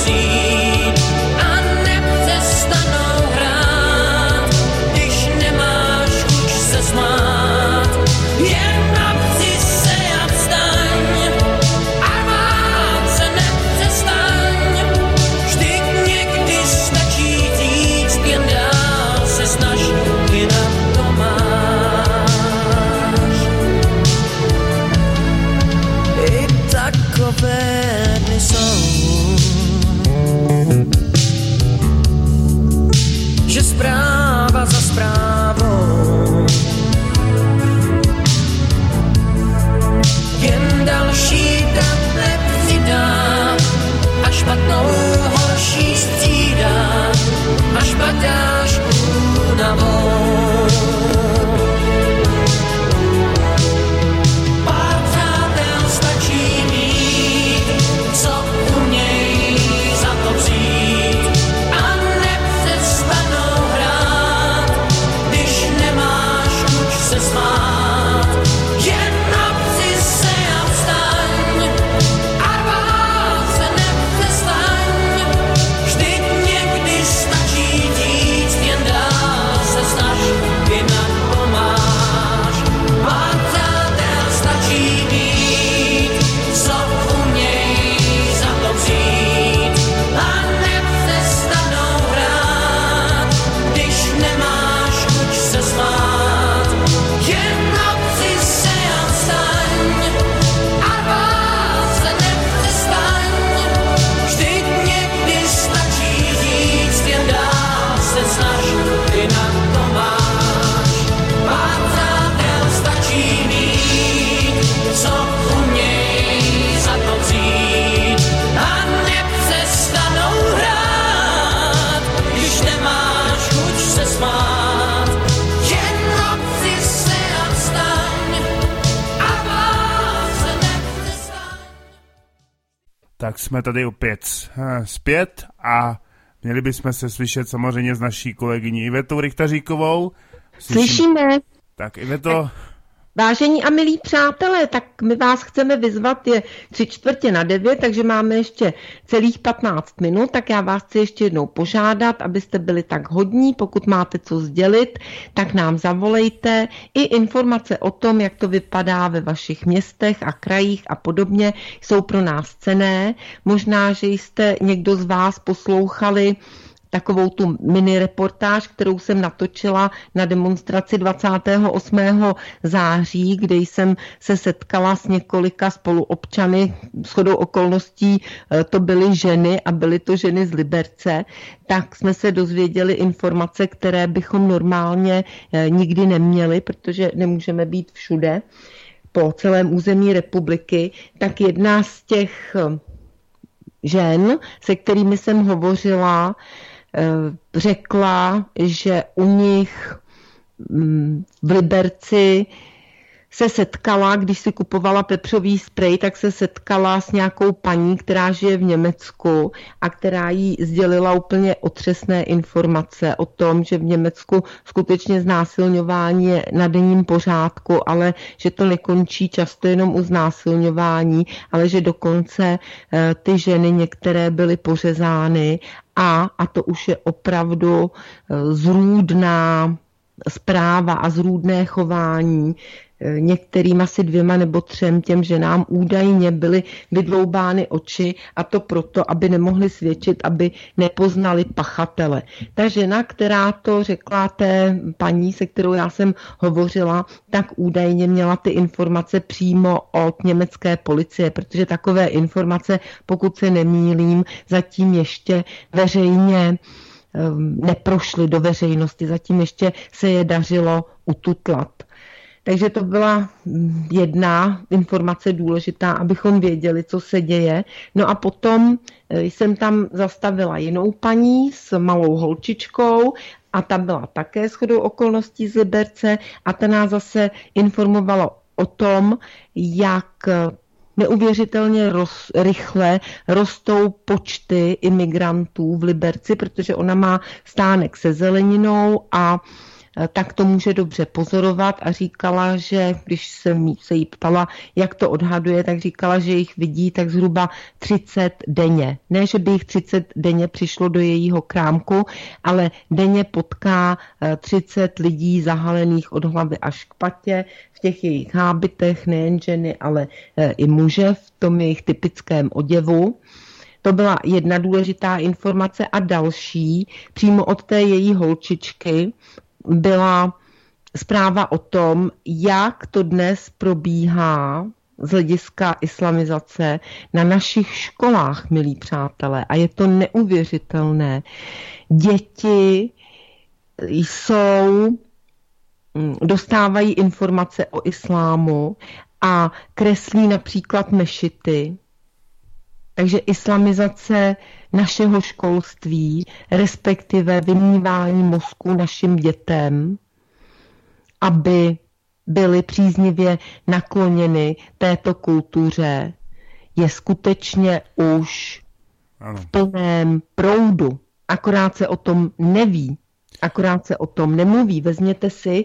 Tak jsme tady opět zpět a měli bychom se slyšet samozřejmě s naší kolegyní Ivetou Richtaříkovou. Slyšíme. Tak Iveto... Vážení a milí přátelé, tak my vás chceme vyzvat, je 8:45, takže máme ještě celých 15 minut, tak já vás chci ještě jednou požádat, abyste byli tak hodní, pokud máte co sdělit, tak nám zavolejte. I informace o tom, jak to vypadá ve vašich městech a krajích a podobně, jsou pro nás cenné. Možná, že jste někdo z vás poslouchali takovou tu mini reportáž, kterou jsem natočila na demonstraci 28. září, kde jsem se setkala s několika spoluobčany, shodou okolností to byly ženy a byly to ženy z Liberce, tak jsme se dozvěděli informace, které bychom normálně nikdy neměli, protože nemůžeme být všude po celém území republiky. Tak jedna z těch žen, se kterými jsem hovořila, řekla, že u nich v Liberci se setkala, když si kupovala pepřový sprej, tak se setkala s nějakou paní, která žije v Německu a která jí sdělila úplně otřesné informace o tom, že v Německu skutečně znásilňování je na denním pořádku, ale že to nekončí často jenom u znásilňování, ale že dokonce ty ženy některé byly pořezány a to už je opravdu zrůdná zpráva a zrůdné chování. Některým asi 2 nebo 3 těm ženám údajně byly vydloubány oči a to proto, aby nemohli svědčit, aby nepoznali pachatele. Ta žena, která to řekla té paní, se kterou já jsem hovořila, tak údajně měla ty informace přímo od německé policie, protože takové informace, pokud se nemýlím, zatím ještě veřejně neprošly do veřejnosti, zatím ještě se je dařilo ututlat. Takže to byla jedna informace důležitá, abychom věděli, co se děje. No a potom jsem tam zastavila jinou paní s malou holčičkou a ta byla také shodou okolností z Liberce a ta nás zase informovala o tom, jak neuvěřitelně rychle rostou počty imigrantů v Liberci, protože ona má stánek se zeleninou a tak to může dobře pozorovat a říkala, že když jsem se jí ptala, jak to odhaduje, tak říkala, že jich vidí tak zhruba 30 denně. Ne, že by jich 30 denně přišlo do jejího krámku, ale denně potká 30 lidí zahalených od hlavy až k patě v těch jejich hábitech, nejen ženy, ale i muže v tom jejich typickém oděvu. To byla jedna důležitá informace a další, přímo od té její holčičky, byla zpráva o tom, jak to dnes probíhá z hlediska islamizace na našich školách, milí přátelé. A je to neuvěřitelné. Děti dostávají informace o islámu a kreslí například mešity. Takže islamizace našeho školství, respektive vymývání mozku našim dětem, aby byly příznivě nakloněny této kultuře, je skutečně už v plném proudu. Akorát se o tom neví, akorát se o tom nemluví. Vezměte si,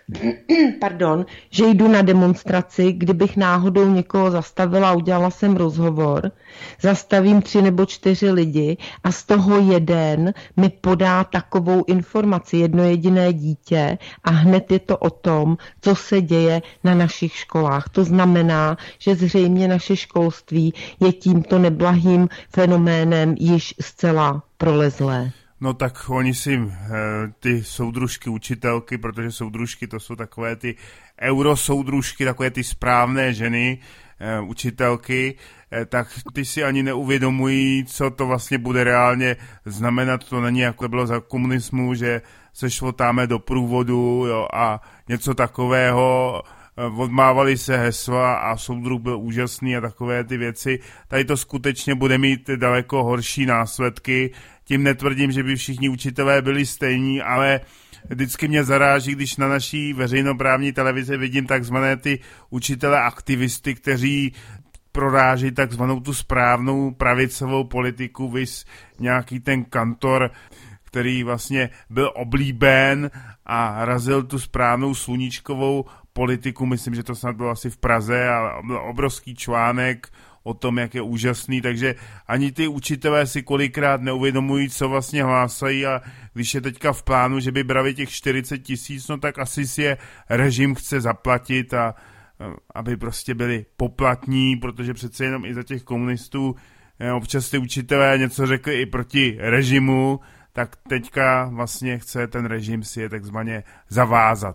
že jdu na demonstraci, kdybych náhodou někoho zastavila, udělala jsem rozhovor, zastavím 3 nebo 4 lidi a z toho jeden mi podá takovou informaci, jedno jediné dítě a hned je to o tom, co se děje na našich školách. To znamená, že zřejmě naše školství je tímto neblahým fenoménem již zcela prolezlé. No tak oni si ty soudružky, učitelky, protože soudružky to jsou takové ty eurosoudružky, takové ty správné ženy, učitelky, tak ty si ani neuvědomují, co to vlastně bude reálně znamenat. To není jako bylo za komunismu, že se švotáme do průvodu, jo, a něco takového, odmávali se hesla a soudruh byl úžasný a takové ty věci. Tady to skutečně bude mít daleko horší následky. Tím netvrdím, že by všichni učitelé byli stejní, ale vždycky mě zaráží, když na naší veřejnoprávní televizi vidím takzvané ty učitele aktivisty, kteří proráží takzvanou tu správnou pravicovou politiku, viz nějaký ten Kantor, který vlastně byl oblíben a razil tu správnou sluníčkovou politiku, myslím, že to snad bylo asi v Praze a byl obrovský článek o tom, jak je úžasný, takže ani ty učitelé si kolikrát neuvědomují, co vlastně hlásají a když je teďka v plánu, že by brali těch 40 000, no tak asi si je režim chce zaplatit a aby prostě byli poplatní, protože přece jenom i za těch komunistů občas ty učitelé něco řekli i proti režimu, tak teďka vlastně chce ten režim si je takzvaně zavázat.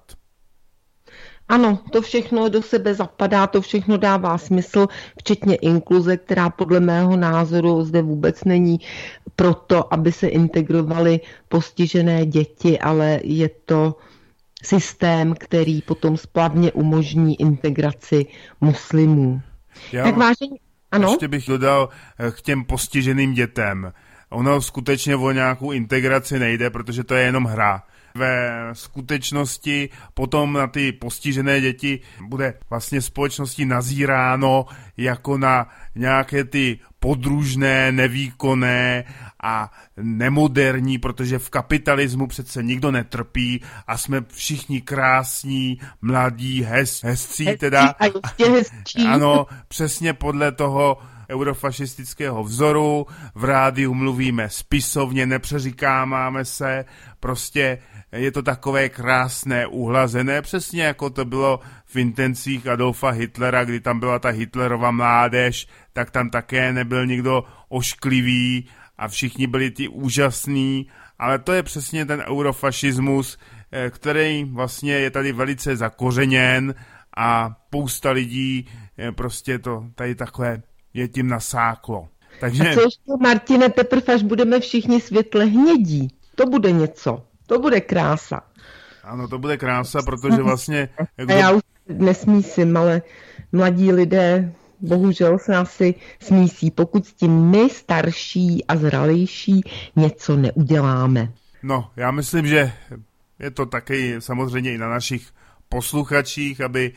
Ano, to všechno do sebe zapadá, to všechno dává smysl, včetně inkluze, která podle mého názoru zde vůbec není proto, aby se integrovaly postižené děti, ale je to systém, který potom splavně umožní integraci muslimů. Tak vážení, ano? Ještě bych dodal k těm postiženým dětem. Ono skutečně o nějakou integraci nejde, protože to je jenom hra. Ve skutečnosti potom na ty postižené děti bude vlastně společnosti nazíráno jako na nějaké ty podružné, nevýkonné a nemoderní, protože v kapitalismu přece nikdo netrpí a jsme všichni krásní, mladí, hezcí teda. A ještě hezčí. Ano, přesně podle toho eurofašistického vzoru, v rádiu mluvíme spisovně, nepřeříkáváme se, prostě je to takové krásné, uhlazené, přesně jako to bylo v intencích Adolfa Hitlera, kdy tam byla ta Hitlerova mládež, tak tam také nebyl nikdo ošklivý a všichni byli ty úžasní, ale to je přesně ten eurofašismus, který vlastně je tady velice zakořeněn a spousta lidí prostě to tady takhle je tím nasáklo. Takže... A co ještě, Martine, teprve až budeme všichni světle hnědí, to bude něco, to bude krása. Ano, to bude krása, protože vlastně... A já už nesmísím, ale mladí lidé bohužel se asi smísí, pokud s tím my starší a zralejší něco neuděláme. No, já myslím, že je to taky samozřejmě i na našich posluchačích, aby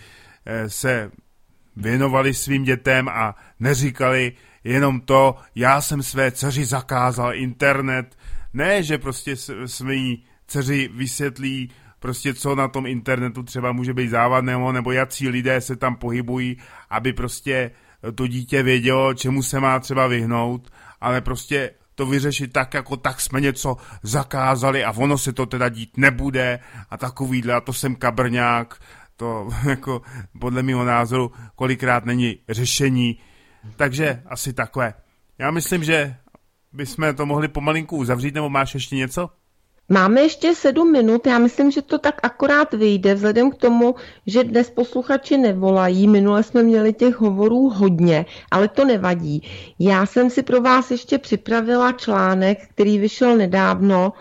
se věnovali svým dětem a neříkali jenom to, já jsem své dceři zakázal internet. Ne, že prostě svý dceři vysvětlí prostě co na tom internetu třeba může být závadného, nebo jací lidé se tam pohybují, aby prostě to dítě vědělo, čemu se má třeba vyhnout, ale prostě to vyřešit tak, jako tak jsme něco zakázali a ono se to teda dít nebude a takovýhle, a to jsem kabrňák. To jako podle mého názoru kolikrát není řešení. Takže asi takhle. Já myslím, že bychom to mohli pomalinku uzavřít, nebo máš ještě něco? Máme ještě 7 minut, já myslím, že to tak akorát vyjde, vzhledem k tomu, že dnes posluchači nevolají, minule jsme měli těch hovorů hodně, ale to nevadí. Já jsem si pro vás ještě připravila článek, který vyšel nedávno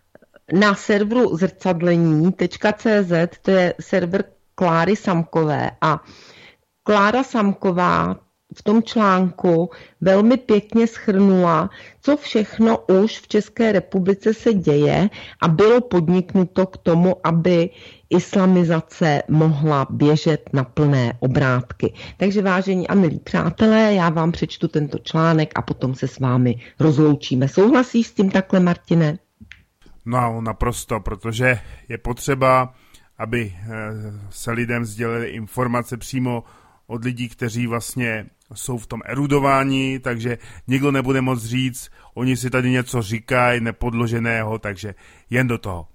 na serveru zrcadlení.cz, to je server Kláry Samkové, a Klára Samková v tom článku velmi pěkně shrnula, co všechno už v České republice se děje a bylo podniknuto k tomu, aby islamizace mohla běžet na plné obrátky. Takže vážení a milí přátelé, já vám přečtu tento článek a potom se s vámi rozloučíme. Souhlasíš s tím takhle, Martine? No, naprosto, protože je potřeba, aby se lidem sdělily informace přímo od lidí, kteří vlastně jsou v tom erudování, takže nikdo nebude moct říct, oni si tady něco říkají nepodloženého, takže jen do toho.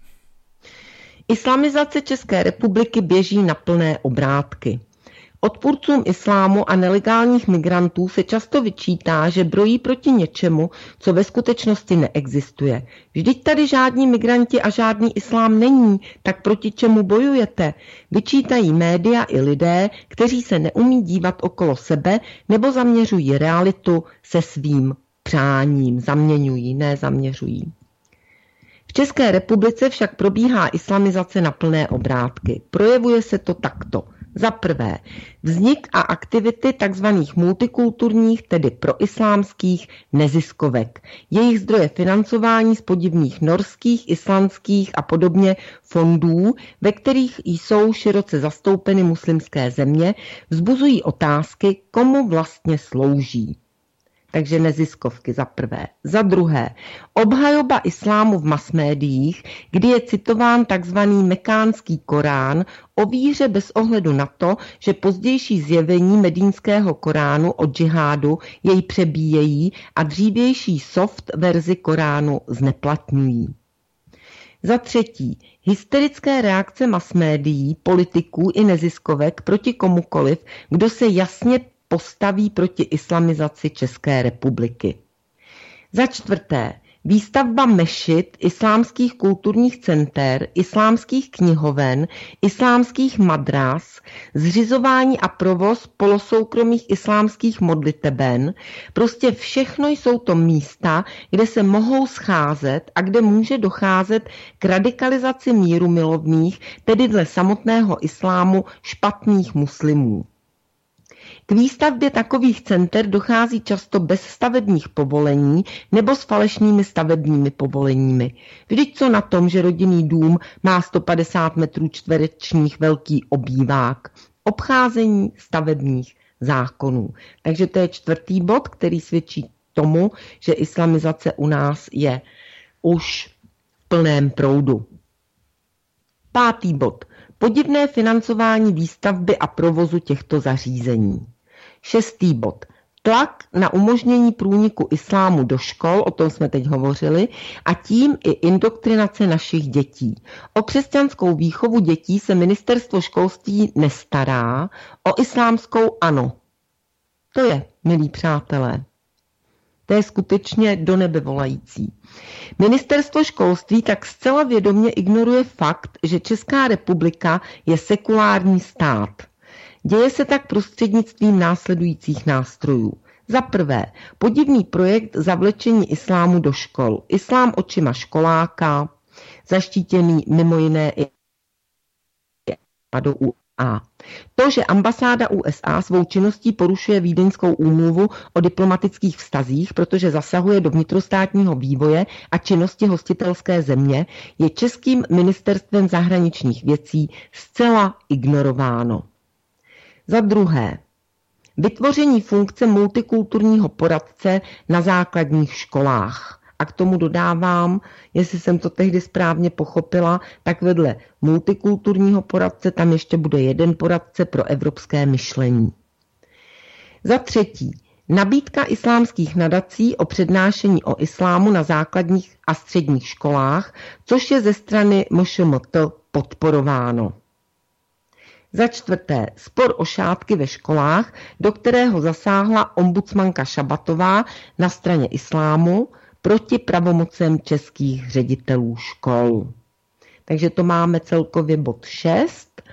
Islamizace České republiky běží na plné obrátky. Odpůrcům islámu a nelegálních migrantů se často vyčítá, že brojí proti něčemu, co ve skutečnosti neexistuje. Vždyť tady žádní migranti a žádný islám není, tak proti čemu bojujete? Vyčítají média i lidé, kteří se neumí dívat okolo sebe nebo zaměřují realitu se svým přáním. Zaměňují, ne zaměřují. V České republice však probíhá islamizace na plné obrátky. Projevuje se to takto. Za prvé, vznik a aktivity tzv. Multikulturních, tedy proislámských neziskovek. Jejich zdroje financování z podivných norských, islandských a podobně fondů, ve kterých jsou široce zastoupeny muslimské země, vzbuzují otázky, komu vlastně slouží. Takže neziskovky za prvé. Za druhé, obhajoba islámu v masmédiích, kdy je citován takzvaný mekánský Korán o víře bez ohledu na to, že pozdější zjevení medínského Koránu o džihádu jej přebíjejí a dřívější soft verzi Koránu zneplatňují. Za třetí, hysterické reakce masmédií, politiků i neziskovek proti komukoliv, kdo se jasně postaví proti islamizaci České republiky. Za čtvrté, výstavba mešit, islámských kulturních center, islámských knihoven, islámských madrás, zřizování a provoz polosoukromých islámských modliteben, prostě všechno jsou to místa, kde se mohou scházet a kde může docházet k radikalizaci mírumilovných, tedy dle samotného islámu špatných muslimů. K výstavbě takových center dochází často bez stavebních povolení nebo s falešnými stavebními povoleními. Vždyť co na tom, že rodinný dům má 150 metrů čtverečních velký obývák? Obcházení stavebních zákonů. Takže to je čtvrtý bod, který svědčí tomu, že islamizace u nás je už v plném proudu. Pátý bod. Podivné financování výstavby a provozu těchto zařízení. Šestý bod. Tlak na umožnění průniku islámu do škol, o tom jsme teď hovořili, a tím i indoktrinace našich dětí. O křesťanskou výchovu dětí se ministerstvo školství nestará, o islámskou ano. To je, milí přátelé. To je skutečně do nebe volající. Ministerstvo školství tak zcela vědomě ignoruje fakt, že Česká republika je sekulární stát. Děje se tak prostřednictvím následujících nástrojů. Za prvé, podivný projekt zavlečení islámu do škol. Islám očima školáka, zaštítěný mimo jiné i do USA. To, že ambasáda USA svou činností porušuje Vídeňskou úmluvu o diplomatických vztazích, protože zasahuje do vnitrostátního vývoje a činnosti hostitelské země, je českým ministerstvem zahraničních věcí zcela ignorováno. Za druhé, vytvoření funkce multikulturního poradce na základních školách. A k tomu dodávám, jestli jsem to tehdy správně pochopila, tak vedle multikulturního poradce tam ještě bude jeden poradce pro evropské myšlení. Za třetí, nabídka islámských nadací o přednášení o islámu na základních a středních školách, což je ze strany MŠMT podporováno. Za čtvrté, spor o šátky ve školách, do kterého zasáhla ombudsmanka Šabatová na straně islámu, proti pravomocem českých ředitelů škol. Takže to máme celkově bod 6.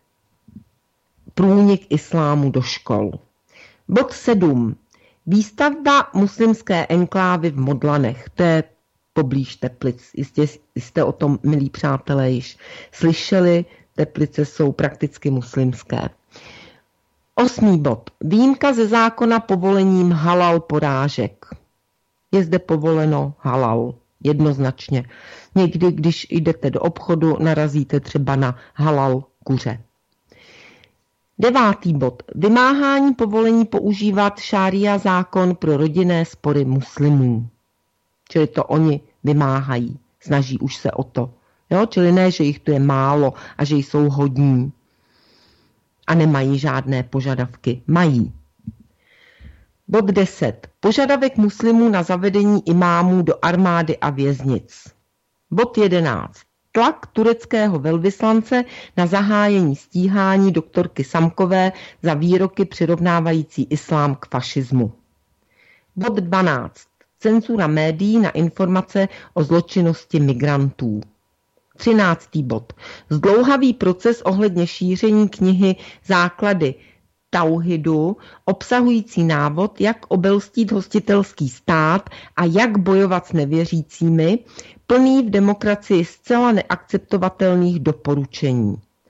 Průnik islámu do škol. Bod 7. Výstavba muslimské enklávy v Modlanech. To je poblíž Teplic. Jistě jste o tom, milí přátelé, již slyšeli. Teplice jsou prakticky muslimské. 8. bod. Výjimka ze zákona povolením halal porážek. Je zde povoleno halal, jednoznačně. Někdy, když jdete do obchodu, narazíte třeba na halal kuře. 9. bod. Vymáhání povolení používat šária zákon pro rodinné spory muslimů. Čili to oni vymáhají, snaží už se o to. Jo? Čili ne, že jich tu je málo a že jsou hodní a nemají žádné požadavky. Mají. Bod 10. Požadavek muslimů na zavedení imámů do armády a věznic. Bod 11. Tlak tureckého velvyslance na zahájení stíhání doktorky Samkové za výroky přirovnávající islám k fašismu. Bod 12. Cenzura médií na informace o zločinnosti migrantů. 13. bod. Zdlouhavý proces ohledně šíření knihy Základy Tauhidu, obsahující návod, jak obelstít hostitelský stát a jak bojovat s nevěřícími, plný v demokracii zcela neakceptovatelných doporučení.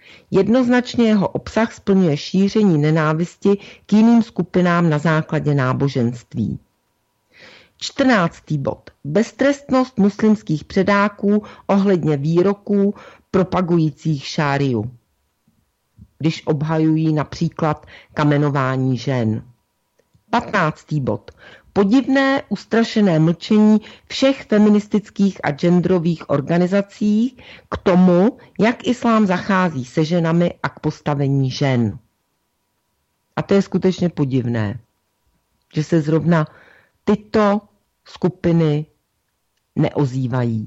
Jednoznačně jeho obsah splňuje šíření nenávisti k jiným skupinám na základě náboženství. 14. bod. Beztrestnost muslimských předáků ohledně výroků propagujících šáriu, když obhajují například kamenování žen. 15. bod. Podivné, ustrašené mlčení všech feministických a genderových organizací k tomu, jak islám zachází se ženami a k postavení žen. A to je skutečně podivné, že se zrovna tyto skupiny neozývají.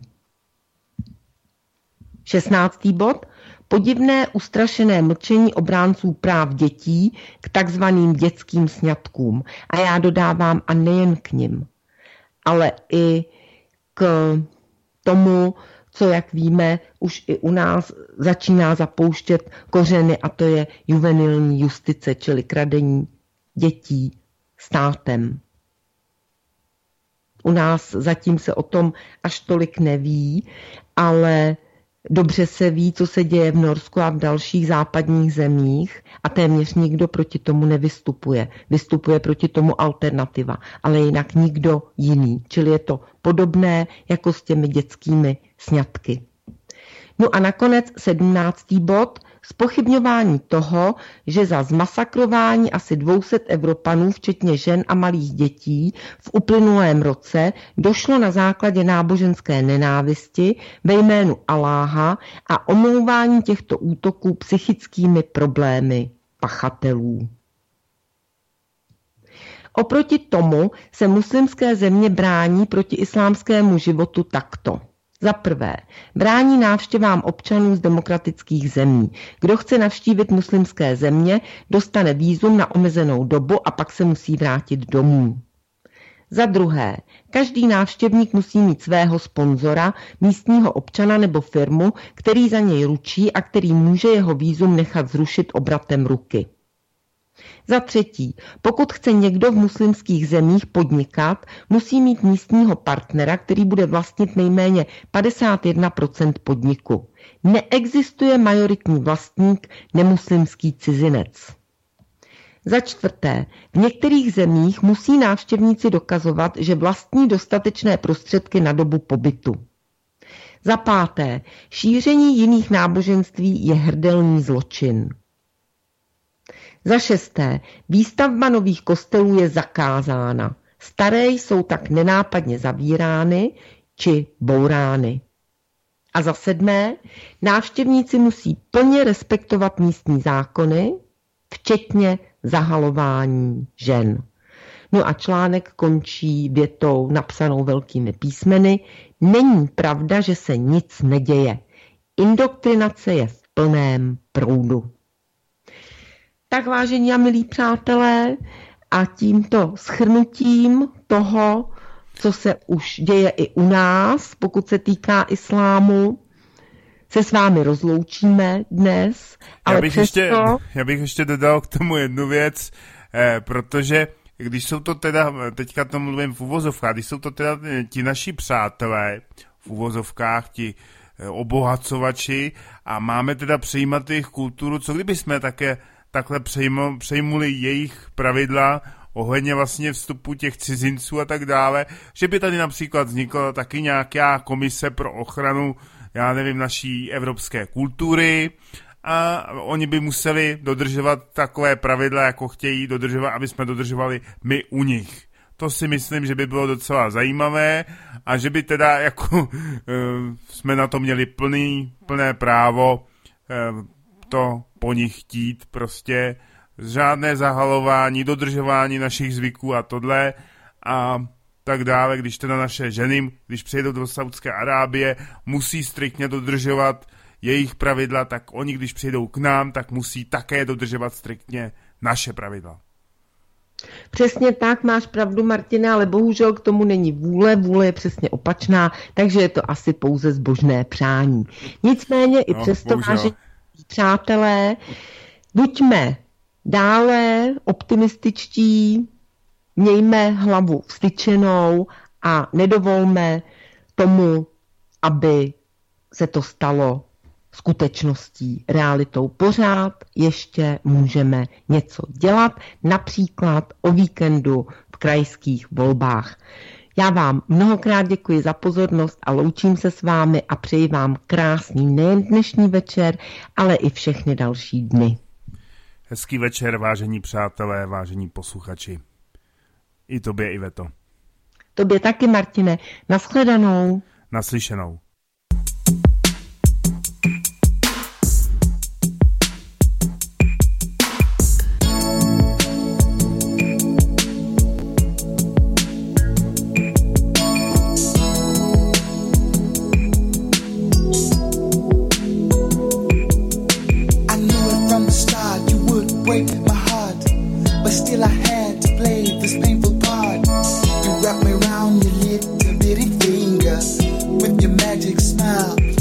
16. bod. Podivné, ustrašené mlčení obránců práv dětí k takzvaným dětským sňatkům. A já dodávám, a nejen k nim, ale i k tomu, co, jak víme, už i u nás začíná zapouštět kořeny, a to je juvenilní justice, čili kradení dětí státem. U nás zatím se o tom až tolik neví, ale dobře se ví, co se děje v Norsku a v dalších západních zemích a téměř nikdo proti tomu nevystupuje. Vystupuje proti tomu alternativa, ale jinak nikdo jiný. Čili je to podobné jako s těmi dětskými sňatky. No a nakonec 17. bod. Zpochybňování toho, že za zmasakrování asi 200 Evropanů, včetně žen a malých dětí, v uplynulém roce došlo na základě náboženské nenávisti ve jménu Aláha a omlouvání těchto útoků psychickými problémy pachatelů. Oproti tomu se muslimské země brání proti islámskému životu takto. Za prvé, brání návštěvám občanů z demokratických zemí. Kdo chce navštívit muslimské země, dostane vízum na omezenou dobu a pak se musí vrátit domů. Za druhé, každý návštěvník musí mít svého sponzora, místního občana nebo firmu, který za něj ručí a který může jeho vízum nechat zrušit obratem ruky. Za třetí, pokud chce někdo v muslimských zemích podnikat, musí mít místního partnera, který bude vlastnit nejméně 51% podniku. Neexistuje majoritní vlastník nemuslimský cizinec. Za čtvrté, v některých zemích musí návštěvníci dokazovat, že vlastní dostatečné prostředky na dobu pobytu. Za páté, šíření jiných náboženství je hrdelní zločin. Za šesté, výstavba nových kostelů je zakázána. Staré jsou tak nenápadně zavírány či bourány. A za sedmé, návštěvníci musí plně respektovat místní zákony, včetně zahalování žen. No a článek končí větou napsanou velkými písmeny. Není pravda, že se nic neděje. Indoktrinace je v plném proudu. Tak vážení a milí přátelé, a tímto shrnutím toho, co se už děje i u nás, pokud se týká islámu, se s vámi rozloučíme dnes. Ale já bych ještě dodal k tomu jednu věc, protože když jsou to teda, teďka to mluvím v uvozovkách, když jsou to teda ti naši přátelé, v uvozovkách ti obohacovači a máme teda přejímat jejich kulturu, co kdyby jsme takhle přejmuli jejich pravidla ohledně vlastně vstupu těch cizinců a tak dále, že by tady například vznikla taky nějaká komise pro ochranu, já nevím, naší evropské kultury a oni by museli dodržovat takové pravidla, jako chtějí dodržovat, aby jsme dodržovali my u nich. To si myslím, že by bylo docela zajímavé a že by teda jako jsme na to měli plné právo to po nich chtít, prostě žádné zahalování, dodržování našich zvyků a tohle a tak dále, když teda naše ženy, když přijedou do Saudské Arábie, musí striktně dodržovat jejich pravidla, tak oni, když přijdou k nám, tak musí také dodržovat striktně naše pravidla. Přesně tak, máš pravdu, Martine, ale bohužel k tomu není vůle, vůle je přesně opačná, takže je to asi pouze zbožné přání. Nicméně i přesto, vážení přátelé, buďme dále optimističtí, mějme hlavu vztyčenou a nedovolme tomu, aby se to stalo skutečností, realitou. Pořád ještě můžeme něco dělat, například o víkendu v krajských volbách. Já vám mnohokrát děkuji za pozornost a loučím se s vámi a přeji vám krásný nejen dnešní večer, ale i všechny další dny. Hezký večer, vážení přátelé, vážení posluchači. I tobě, Iveto. Tobě taky, Martine. Nashledanou. Naslyšenou.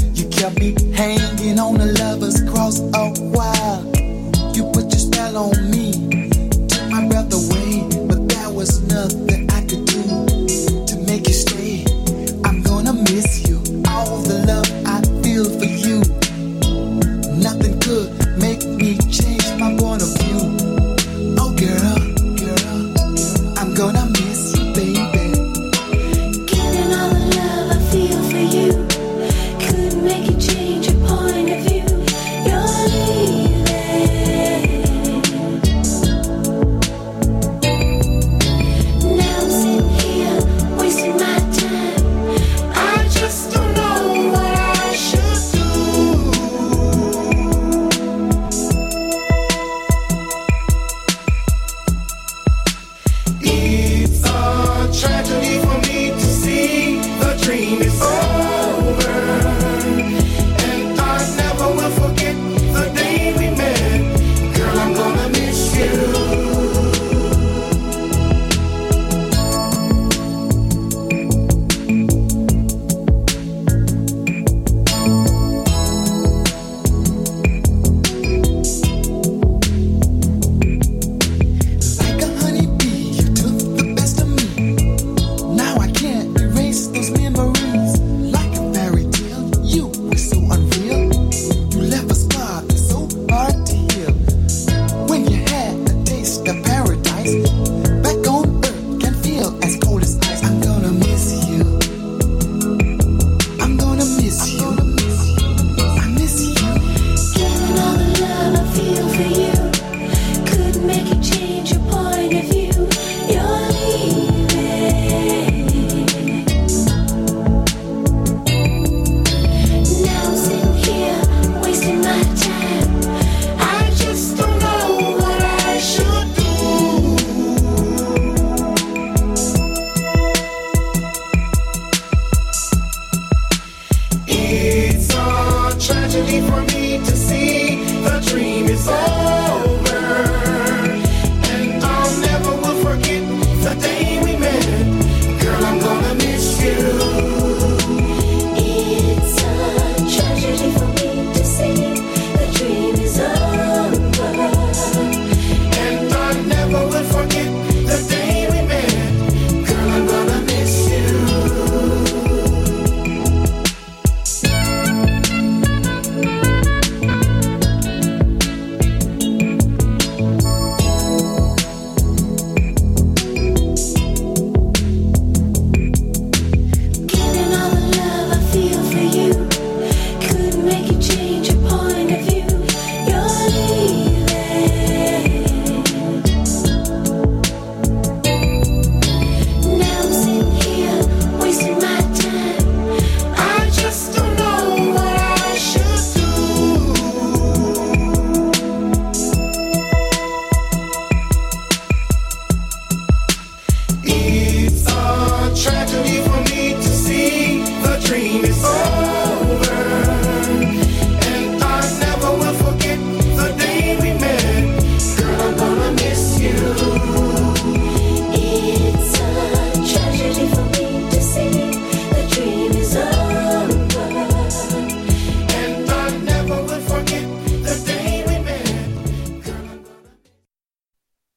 Hanging on a lover's cross a while. You put your spell on me.